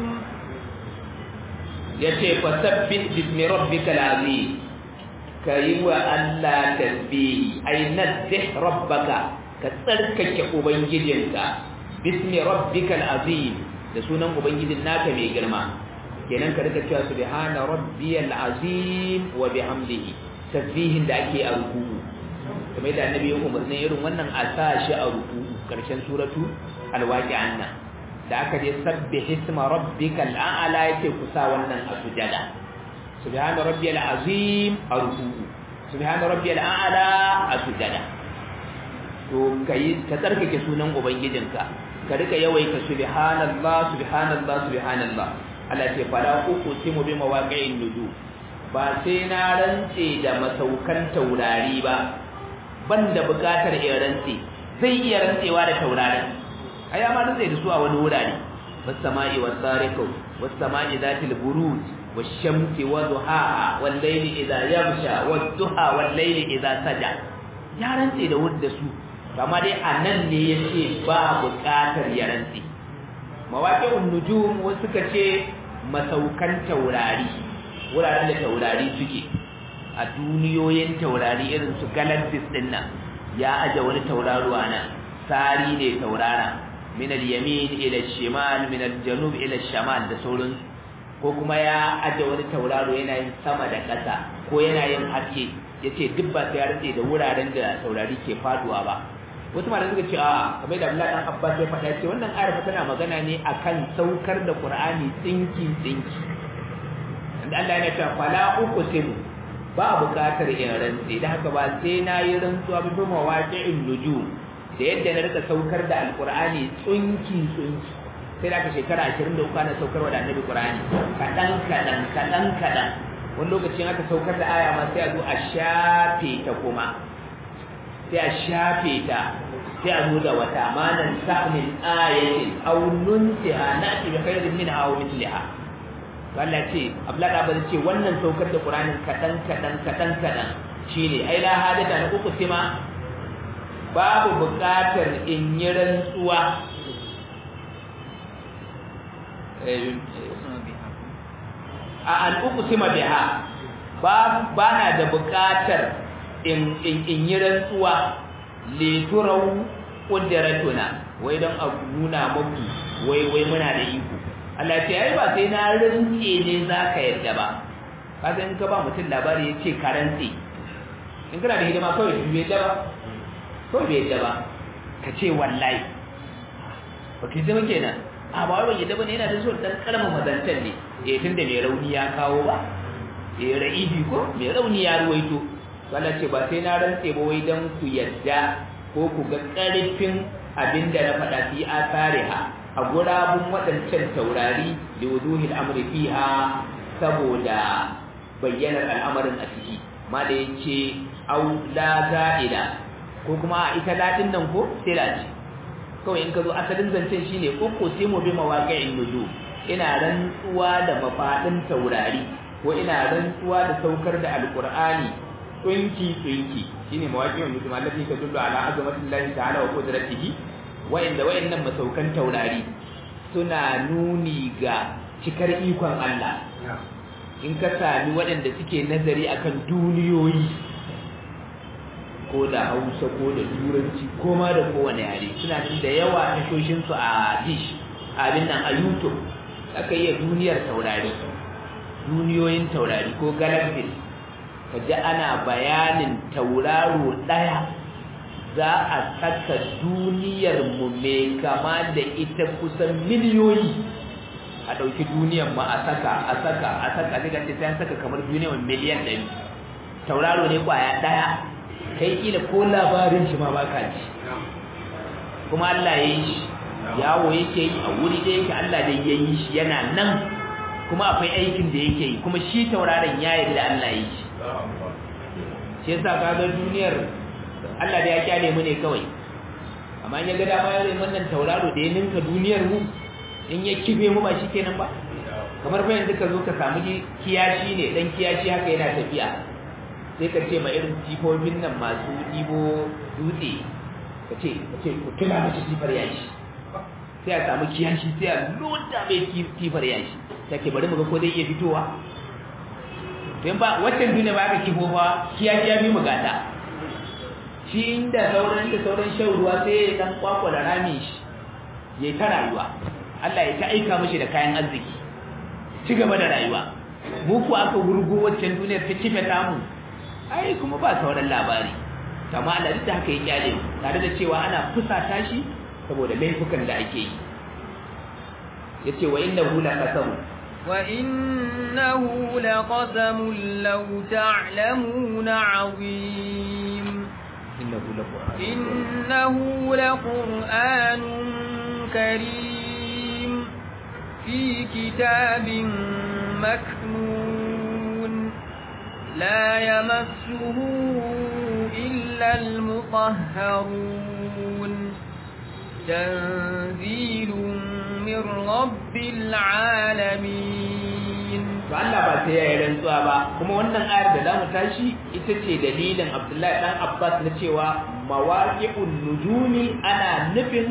yace fasabbih bismi rabbikal azim kayi wa Allah tasbihi ay nazzih rabbaka ka tsarkake ubangijinka bismi rabbikal azim da sunan ubangijin naka mai girma kenan ka rika cewa subhana rabbiyal azim wa bihamdihi tasbihin da ake a ruku kamar da annabi ya umarni irin wannan a sa shi a ruku karshen suratu alwaqi'an nan da aka je sabbih isma rabbikal a'la yake kusa wannan a sujada subhana rabbiyal azim a ruku subhana rabbiyal a'la a sujada to kai ka tsarkake sunan ubangijinka ka rika yawaita subhanallah subhanallah subhanallah Allah ce fala uqsimu bi mawaqi'in nujum ba sai na rantse da masaukan taurari ba banda bukatar iya rantse zai iya rantsewa da taurarin ai amma rantse da su a wani wurare was sama'i was tariqu was sama'i zatil buruj was shamsi wa duhaha wal layli idha yaghsha wad duha wal layli idha saja ya rantse da wanda su amma dai anan ne yace ba bukatar ya rantse mawaqi'un nujum wasu suka ce masaukan taurari wuraren da taurari suke a duniyoyin taurari irin su galaxies din nan ya aje wani tauraro nan sari ne taurara min al-yamin ila al-shimal min al-janub ila al-shamal da sauran ko kuma ya aje wani tauraro yana yin sama da ƙasa ko yana yin haske yace duk ba sai ya rike da wuraren da taurari ke faduwa ba wasu malamai suka ce a kamar da Abdullahi dan Abbas ya faɗa ce wannan ayar tana magana ne akan saukar da Qur'ani tsinki inda Allah yana cewa fala uqsimu ba buƙatar in rantsi da haka ba sai na yi rantsuwa bi mawaqi'in nujum da yadda na rika saukar da alqur'ani tsunki sai da ka shekara 23 ana saukar da annabi Qur'ani kadan wani lokacin aka saukar da aya ma sai a zo a shafe ta kuma sai a shafe ta sai a zo da wata manan sa'min ayatin aw nunsiha nati bi khairin minha aw mithliha to Allah ce Abdullah da bari ce wannan saukar da Qur'anin kadan shine ai la hadata na uku sima babu buƙatar in yi rantsuwa a an uku sima biha ba na da buƙatar in yi rantsuwa liturau qudratuna wai don a nuna muku wai muna da iko Allah ce ai ba sai na rantse ne zaka yarda ba kaza in ka ba mutum labari yace ka rantse in kana da hidima kawai bai yarda ba kawai bai yarda ba ka ce wallahi ba ki zama kenan a ba wai yarda bane yana da so dan karamin mazantan ne tunda mai rauni ya kawo ba ra'ibi ko mai rauni ya ruwaito Allah ce ba sai na rantse ba wai dan ku yadda ko ku ga karfin abinda na faɗa fi asariha a gurabun waɗancan taurari da wuduhil amri fiha saboda bayyanar al'amarin a ciki ma da yake au la za'ida ko kuma ita ladin nan ko sai laji kawai in ka zo asalin zancen shine ko sai mu bi mawaqi'in nujum ina rantsuwa da mafadin taurari ko ina rantsuwa da saukar da alqur'ani tsunki shine mawaqi'un nujum allati tadullu ala azamatillahi ta'ala wa qudratihi wa'annan masaukan taurari suna nuni ga cikar ikon Allah in ka sami waɗanda suke nazari akan duniyoyi ko da Hausa ko da Turanci ko ma da kowane yare suna da yawa tashoshin su a dish abin nan a YouTube aka yi duniyar taurari duniyoyin taurari ko galaxies kaje ana bayanin tauraro daya za a saka duniyar mu mai kama da ita kusan miliyoyi a dauki duniyar mu a saka daga sai saka kamar duniyar miliyan 100 tauraro ne kwaya daya kai kila ko labarin shi ma baka ji kuma Allah ya yi shi yawo yake yi a wuri da yake Allah da ya yi shi yana nan kuma akwai aikin da yake yi kuma shi tauraron ya yarda Allah ya yi shi shi yasa kaga duniyar Allah da ya kyale mu ne kawai amma in ya ga dama ya zai wannan tauraro da ya ninka duniyar mu in ya kife mu ba shikenan ba kamar fa yanzu ka zo ka samu kiyashi ne dan kiyashi haka yana tafiya sai ka ce ma irin tifofin nan masu ɗibo dutse ka ce ku tuna mace tifar yashi sai a samu kiyashi sai a loda mai tifar yashi sai ke bari mu ga ko zai iya fitowa don ba waccan duniya ba aka kifo ba kiyashi ya bi mu gata shi inda sauran shan ruwa sai ya dan kwakwala rami shi ya ta rayuwa Allah ya ta aika mashi da kayan arziki ci gaba da rayuwa mu ku aka gurgo waccan duniyar ta kife tamu ai kuma ba sauran labari amma Allah duk da haka ya kyale tare da cewa ana fusata shi saboda laifukan da ake yi yace wa innahu laqasam وإنه لقسم لو تعلمون عظيم إنه لقرآن كريم في كتاب مكنون لا يمسه إلا المطهرون تنزيل من رب العالمين Allah ba sai yayin rantsuwa ba kuma wannan ayar da zamu tashi ita ce dalilin Abdullahi dan Abbas na cewa mawaqi'un nujumi ana nufin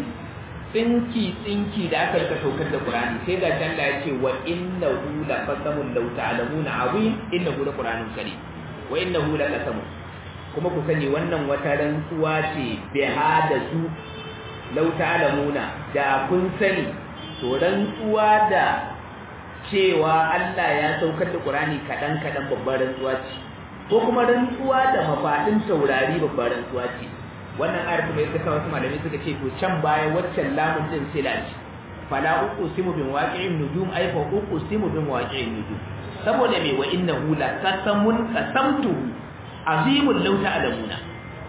tsinki da aka rika saukar da Qur'ani sai ga Allah ya ce wa innahu la qasamun law ta'lamuna azim innahu la Qur'anun karim wa innahu la qasamun kuma ku sani wannan wata rantsuwa ce biha da su law ta'lamuna da kun sani to rantsuwa da cewa Allah ya saukar da Qur'ani kadan babbar rantsuwa ce ko kuma rantsuwa da mafadin taurari babbar rantsuwa ce wannan ayar kuma yadda kawai wasu malamai suka ce to can baya waccan lamun din sila ce fala uqsimu bin waqi'in nujum ay fa uqsimu bin waqi'in nujum saboda me wa innahu la qasamun qasamtu azimul law ta'lamuna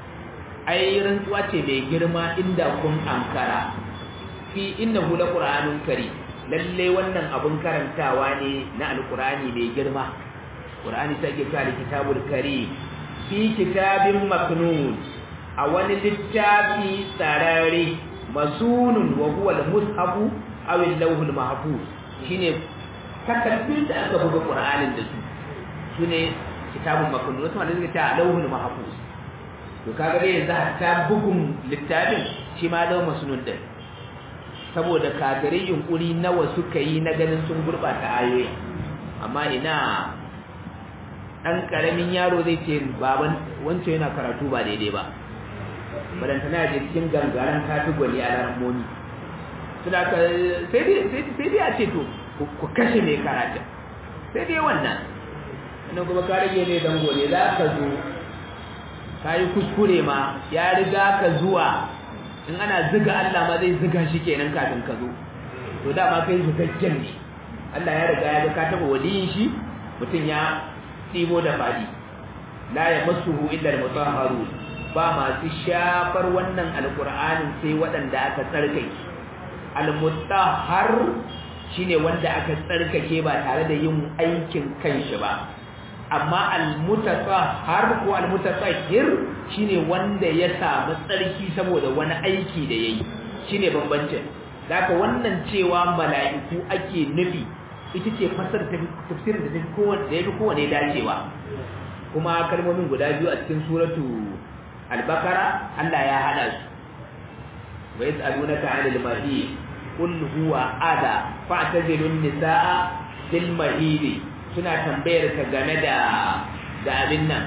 ai rantsuwa ce mai girma inda kun ankara fi innahu la qur'anun karim lalle wannan abun karantawa ne na alqur'ani mai girma qur'ani sai ke cewa kitabul karim fi kitabin maknun a wani littafi tsararre masunun wa huwa al-mushafu aw al-lawhul mahfuz shine takardun da aka buga qur'anin da su shine kitabun maknun wato wanda zai ta lawhul mahfuz to kaga dai yanzu ta bugun littafin shi ma da masunun din saboda kagare yunkuri nawa suka yi na ganin sun gurbata ayoyi amma ina dan karamin yaro zai ce baban wancan yana karatu ba daidai ba balantana da cikin gangaren kategori a larmoni suna ka sai dai a ce to ku kashe mai karatu sai dai wannan kuma ka rage ne dango ne za ka zo ka yi kuskure ma ya riga ka zuwa in ana ziga Allah ma zai ziga shi kenan kafin ka zo to dama kai zugaggen ne Allah ya riga ya ga ka taba waliyin shi mutum ya tsibo da fadi la yamassuhu illa al-mutahharun ba masu shafar wannan alqur'anin sai waɗanda aka tsarkake al-mutahhar shine wanda aka tsarkake ba tare da yin aikin kanshi ba amma al-mutatahhar ko al-mutatahhir shine wanda ya samu tsarki saboda wani aiki da yayi shine bambancin haka wannan cewa mala'iku ake nufi ita ce fasar tafsirin da take kowanne dacewa kuma kalmomin guda biyu a cikin suratu al-baqara Allah ya hada su wa yas'alunaka 'anil mahid qul huwa adha fa'tazilun nisaa fil mahid suna tambayar ka game da abin nan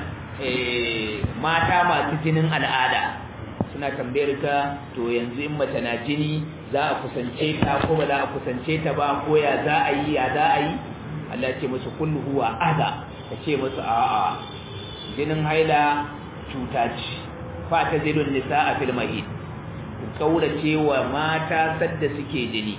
mata masu jinin al'ada suna tambayar ka to yanzu in mace na jini za a kusance ta ko ba za a kusance ta ba ko ya za a yi Allah ya ce musu kul huwa adha ka ce musu a'a jinin haila cuta ce fa ta zilun nisaa fil mahid kaurace wa mata sadda suke jini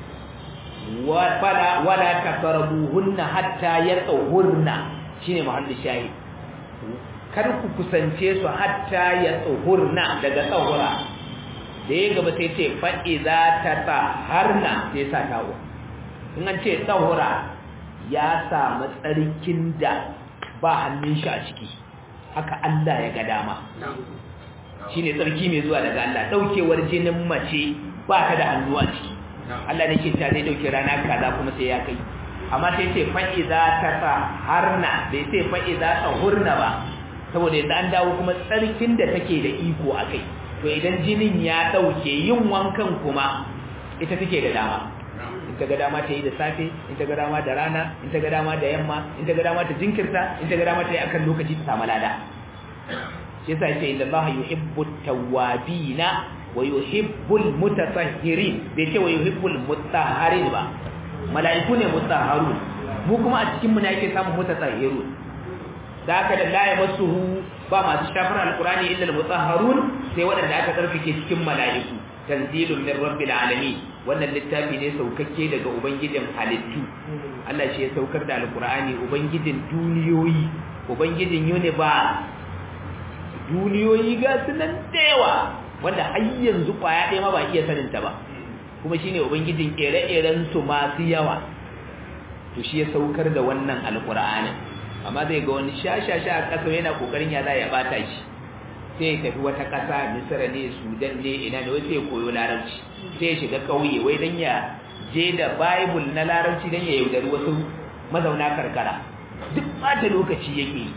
wala taqrabuhunna hatta yatahurna shine mahallin shahid kar ku kusance su hatta yatahurna daga tsahura da ya gaba sai ce fa iza tataharna sai sa tawo in an ce tsahura ya samu tsarkin da ba hannun shi a ciki haka Allah ya ga dama shine tsarki mai zuwa daga Allah daukewar jinin mace ba ta da hannu a ciki Allah ne ke ta zai dauke rana kaza kuma sai ya kai amma sai ce fa iza tataharna bai ce fa iza tahurna ba saboda yanzu an dawo kuma tsarkin da take da iko akai to idan jinin ya dauke yin wankan kuma ita take da dama in ta ga dama ta yi da safe in ta ga dama da rana in ta ga dama da yamma in ta ga dama ta jinkirta in ta ga dama ta yi akan lokaci ta samu lada shi yasa yace inna allaha yuhibbut tawwabina wa yuhibbul mutatahhirin bai ce wa yuhibbul mutahharin ba mala'iku ne mutahharun mu kuma a cikin mu ne yake samun mutatahhirun da haka da la yamassuhu ba masu shafar alqur'ani illa almutahharun sai waɗanda aka tsarkake cikin mala'iku tanzilun min rabbil alamin wannan littafi ne saukakke daga ubangijin halittu Allah shi ya saukar da alqur'ani ubangijin duniyoyi ubangijin universe duniyoyi ga sunan dewa wanda har yanzu kwaya ɗaya ma ba iya sanin ta ba kuma shine ubangijin kere-keren su masu yawa to shi ya saukar da wannan alqur'ani amma zai ga wani shashasha a ƙasa yana kokarin ya za ya bata shi sai ya tafi wata ƙasa Misra ne Sudan ne ina ne wai sai ya koyo larabci sai ya shiga ƙauye wai dan ya je da Bible na larabci dan ya yaudari wasu mazauna karkara duk bata lokaci yake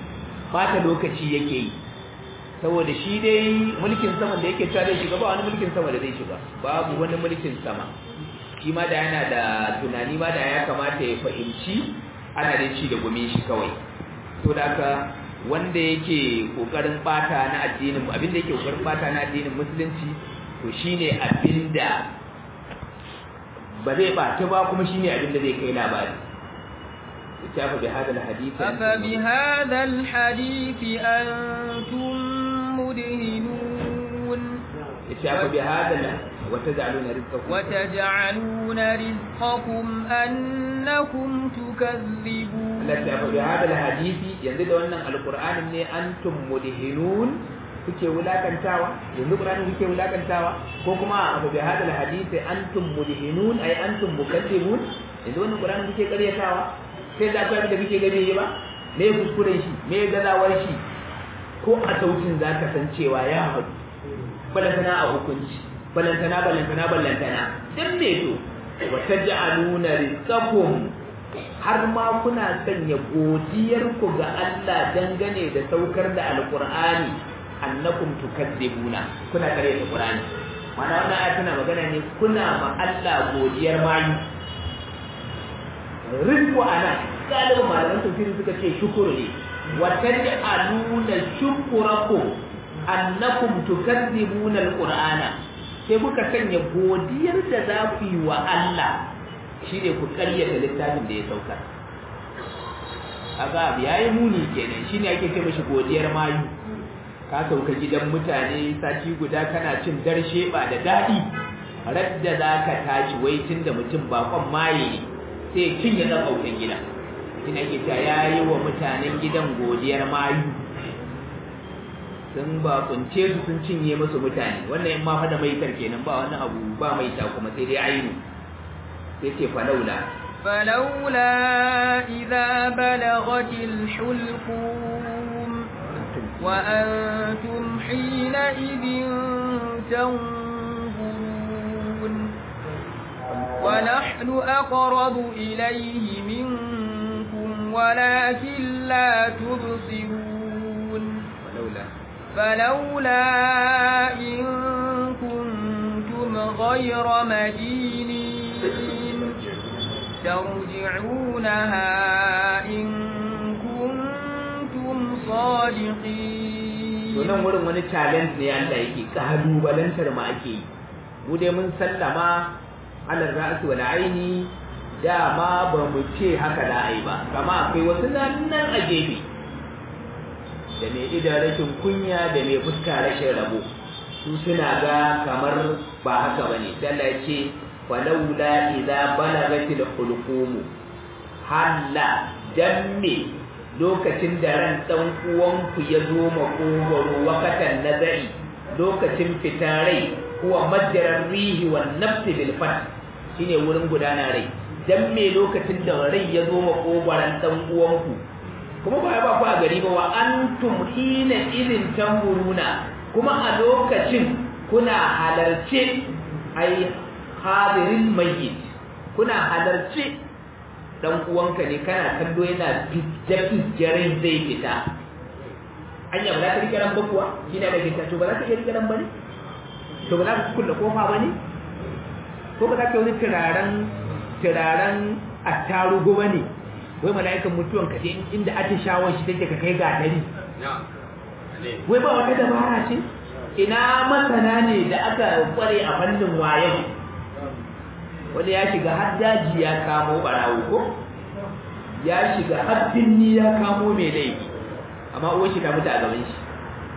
yi saboda shi dai mulkin sama da yake cewa zai shiga ba wani mulkin sama da zai shiga babu wani mulkin sama shi ma da yana da tunani ma da ya kamata ya fahimci ana da ci da gumi shi kawai to da haka wanda yake kokarin bata na addinin abinda yake kokarin bata na addinin musulunci to shine abinda ba zai bata ba kuma shine abinda zai kai labari tafa bi hadal hadith afa bi hadal hadith antum mudhinun tafa bi hadal وتجعلون رزقكم أنكم تكذبون التي أفضل هذا الحديث ينزل أن القرآن من أنتم مدهنون kuke wulakantawa yanzu Qur'ani kuke wulakantawa ko kuma abu bi hadal hadith antum mudhinun ay antum mukaththibun yanzu wannan Qur'ani kuke karyatawa sai da akwai da kuke gane ba me kuskuren shi me gazawar shi ko a sautin zaka san cewa ya hadu balantana a hukunci balantana dan ne to wataj'aluna rizqakum har ma kuna sanya godiyar ku ga Allah dangane da saukar da alqur'ani annakum tukadzibuna kuna kare da qur'ani mana wannan ayat tana magana ne kuna ma Allah godiyar mayu rizqu ana galibu malaman tafsiri suka ce shukuru ne wataj'aluna shukurakum annakum tukadzibuna alqur'ana sai kuka sanya godiyar da za ku yi wa Allah shi ne ku karyata littafin da ya saukar azab yayi muni kenan shine ake ce mishi godiyar mayu ka sauka gidan mutane sati guda kana cin darshe ba da dadi radda zaka tashi wai tunda mutum bakon maye sai cinye dan autan gida shine ake cewa yayi wa mutanen gidan godiyar mayu sun ba kunce su sun cinye musu mutane wannan in ma fa da maitar kenan ba wani abu ba maita kuma sai dai ainu sai ce falaula idza balagatil hulqum wa antum hina idin tanzurun wa nahnu aqrabu ilayhi minkum walakin la tubsirun فلولا إن كنتم غير مدينين ترجعونها إن كنتم صادقين wannan wurin wani challenge ne Allah yake kalubalantar ma ake mu dai mun sallama alal ra'si wal aini dama ba mu ce haka da ai ba kama akwai wasu nan a gefe da mai idan rashin kunya da mai fuska rashin rabo su suna ga kamar ba haka bane sai Allah ya ce walaula idza balagatil hulqum halla damme lokacin da ran dan uwanku ya zo makogoro wakatan nazari lokacin fitarai huwa majrar rihi wan nafsi bil fat shine wurin gudana rai damme lokacin da rai ya zo makogoran dan uwanku kuma ba ba ku a gari ba wa antum hina idin tamburuna kuma a lokacin kuna halarce ai hadirin mayyit kuna halarce dan uwanka ne kana kallo yana jarin zai fita anya ba za ka rike ran ba kuwa kina da fita to ba za ka rike ran ba ne to ba za ka kulle kofa ba ne ko ba za ka yi turaren attarugu ba ne wai mala'ikan mutuwan ka inda ake shawon shi take ka kai ga dari wai ba wata dabara ce ina masana ne da aka kware a fannin wayan wanda ya shiga har daji ya kamo barawo ko ya shiga har binni ya kamo mai laifi amma uwar shi ta mutu a gaban shi.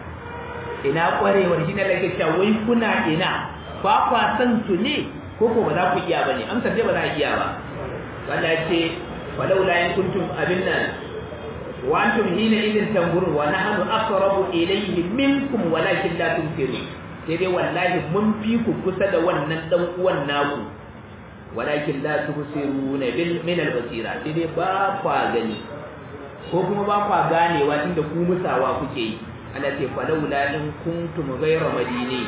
Ina kwarewar shi na lake cewa wai kuna ina ba kwa san su ne ko ba za ku iya bane? Amsar dai ba za a iya ba. Allah ya ce walaula in kuntum abinna wa antum hina idin tanzurun wa nahnu aqrabu ilayhi minkum walakin la tumsirun. Sai dai wallahi mun fi ku kusa da wannan dan uwan naku walakin la tumsirun min al-basira. Sai dai ba kwa gani ko kuma ba kwa ganewa tunda ku musawa kuke yi. Allah ce falaula in kuntum ghayra madini,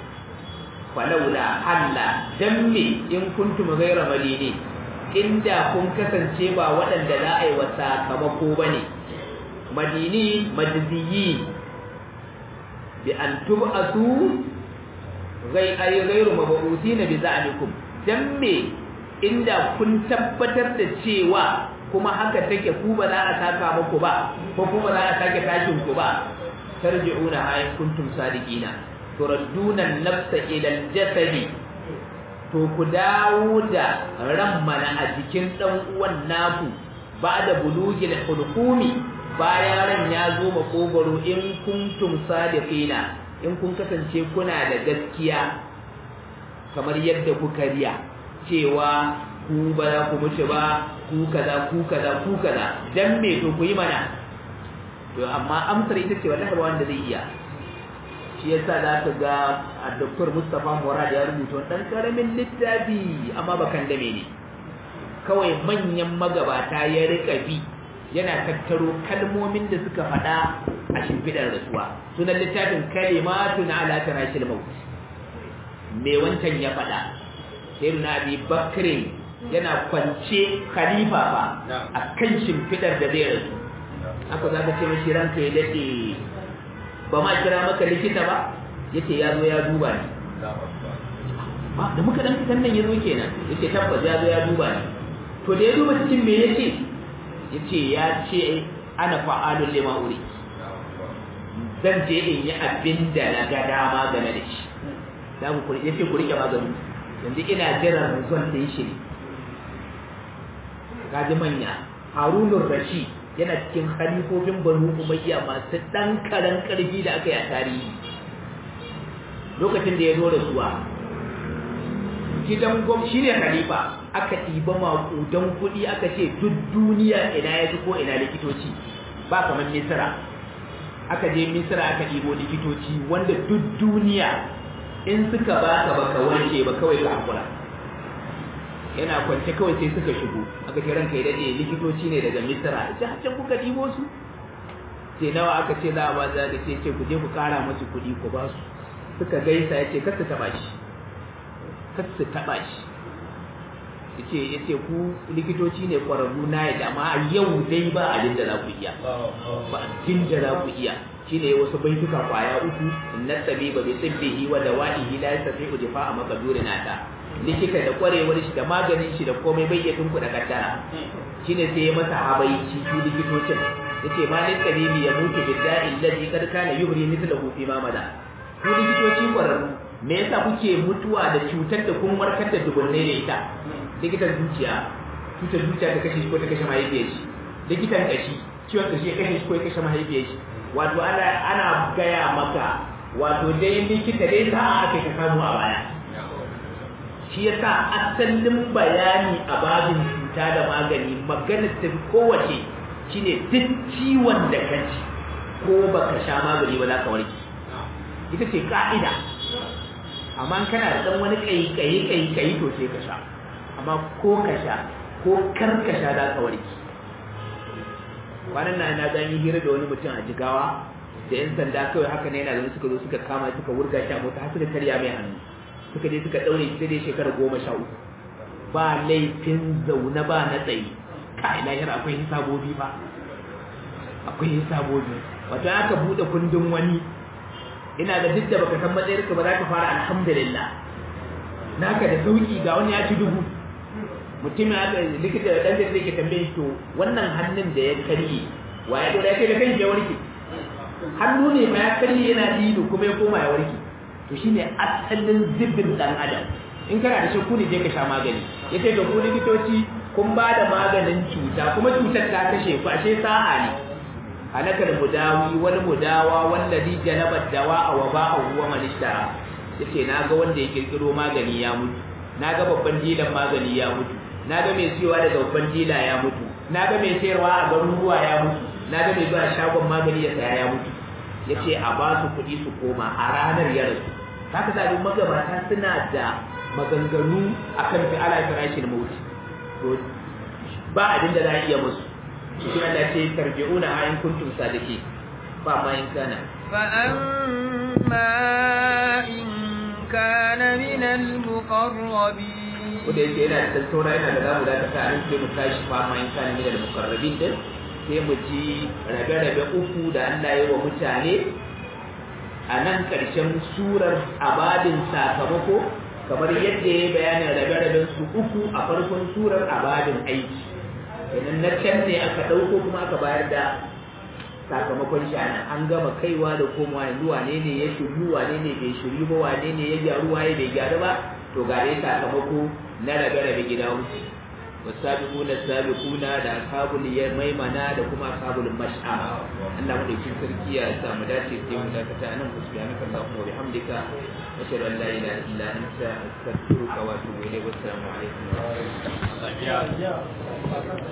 falaula halla damme in kuntum ghayra madini, inda kun kasance ba waɗanda za a yi wa sakamako bane. Madini majziyi bi an tub'atu ghayru mab'uthina bi za'alikum, damme inda kun tabbatar da cewa kuma haka take ku ba za a saka muku ba ko kuma za a sake tashin ku ba. tarji'una in kuntum sadiqina turadduna an-nafsa ila al-jasadi, to ku dawo da ran mana a jikin dan uwan naku ba'da bulugil hulqumi, bayan ran ya zo makogoro, in kuntum sadiqina, in kun kasance kuna da gaskiya kamar yadda kuka riya cewa ku ba za ku mutu ba, ku kaza ku kaza ku kaza, dan me to ku yi mana. To amma amsar ita ce wallahi ba wanda zai iya. Shi yasa za ka ga Dr. Mustapha Murad ya rubuta dan karamin littafi amma bakan dame ne. Kawai manyan magabata ya rika bi yana tattaro kalmomin da suka faɗa a shimfidar rasuwa. Sunan littafin Kalimatun ala Tarashil Maut. Me wancan ya faɗa? Sayyidina Abi Bakr yana kwance khalifa ba a kan shimfidar da zai rasu. Aka za ka ce mashi ranka ya daɗe, ba ma kira maka likita ba? Yace ya zo ya duba ni. Da muka ɗan fitan nan ya zo kenan, yace tabbas ya zo ya duba ni. To da ya duba cikin me yace? Yace ya ce ana fa'alun lima uri, zan je in yi abin da na ga dama game da shi. Za ku kuri, yace ku riƙe maganin, yanzu ina jiran zuwan da ya shiri. Kaji manya, Harunur Rashid yana cikin khalifofin Banu Umayya masu dan karan karfi da aka yi a tarihi. Lokacin da ya zo rasuwa, gidan shi ne khalifa, aka ɗiba maƙudan kuɗi aka ce duk duniya ina ya ji ko ina likitoci ba kamar Misira. Aka je Misira aka ɗibo likitoci wanda duk duniya in suka baka baka warke ba kawai ka hakura. Yana kwance kawai sai suka shigo, aka ce ranka ya dade likitoci ne daga Misra, sai hacin kuka dibo su, sai nawa aka ce za a ba za da ce ku je ku kara musu kuɗi ku ba su. Suka gaisa ya ce kar su taɓa shi, ya ce ku likitoci ne ƙwararru na yadda, amma yau dai ba abin da za ku iya, ba abin da za ku iya. Shi ne wasu baituka kwaya uku, inna tabiba bi tibbihi wa dawa'ihi la yastati'u difa'a maqdurin ata. Likita da kwarewar shi da maganin shi da komai bai iya tunku da kaddara. Shine sai ya masa habaici su likitocin, yace malik tabibi ya mutu bida'i alladhi kad kana yuhri mithlahu fi ma mada. Ku likitoci kwararru, me yasa kuke mutuwa da cutar da kun warkar da dubunne da ita? Likitan zuciya, cutar zuciya ta kashe shi ko ta kashe mahaifiyar shi. Likitan kashi, ciwon kashi ya kashe shi ko ya kashe mahaifiyar shi. Wato ana gaya maka, wato dai likita dai sa'a aka ka samu a baya. Shi yasa asalin bayani a babin cuta da magani, maganar ta fi kowace shine duk ciwon da ka ci ko baka sha magani ba za ka warke. Ita ce ka'ida. Amma kana da dan wani kai to sai ka sha. Amma ko ka sha ko kar ka sha za ka warke. Wannan na gani hira da wani mutum a Jigawa da yan sanda kawai haka ne yana da suka zo suka kama suka wurga shi a mota har suka karya mai hannu. Suka je suka daure shi sai dai shekara 13. Ba laifin zaune ba na tsaye. Kai lahira akwai hisabobi ba. Akwai hisabobi. Wato aka bude kundin wani, ina da duk da baka san matsayinka ba za ka fara alhamdulillah. Naka da sauki ga wani ya ci dubu. Mutum ya ga likita da dan da yake tambaye to wannan hannun da ya karye waye da yake da kai ya warke. Hannu ne ma ya karye yana dido kuma ya koma ya warke. To shine asalin zibin dan adam. In kana da shakku ne je ka sha magani. Yace da ku likitoci kun ba da maganin cuta kuma cutar ta kashe ku, ashe sa'a ne. halakal mudawi wal mudawa wallazi janaba dawa wa ba'ahu wa man ishtara yace naga wanda ya kirkiro magani ya mutu naga babban dilan magani ya mutu naga mai siyowa daga babban dila ya mutu naga mai sayarwa a garuruwa ya mutu naga mai zuwa shagon magani ya saya ya mutu yace a ba su kuɗi su koma a ranar ya rasu haka da magabata suna da maganganu akan fi'ala firashin mauti to ba abin da za a iya musu shi Allah ce tarji'una ha in kuntum sadiki fa ma in kana fa amma in kana min al-muqarrabin ko da yake yana da tattauna yana da zamu da ta an ce mu tashi fa ma in kana min al-muqarrabin din sai mu ji rabe-rabe uku da Allah ya wa mutane a nan ƙarshen surar abadin sakamako kamar yadda ya bayanin rabe-raben su uku a farkon surar abadin aiki idan na can ne aka ɗauko kuma aka bayar da sakamakon shana an gama kaiwa da komawa yanzu wane ne ya shiryu wane ne bai shiryu ba wane ne ya gyaru waye bai gyaru ba to ga dai sakamako na rabe-rabe gida wuce wasabiquna sabiquna da ashabul maimana da kuma ashabul mash'ama Allah mu dauki sarki ya sa mu dace sai mu dakata anan subhanaka allahumma wa bihamdika ashhadu an la ilaha illa anta astaghfiruka wa atubu ilayk wa assalamu alaikum wa rahmatullahi wa barakatuh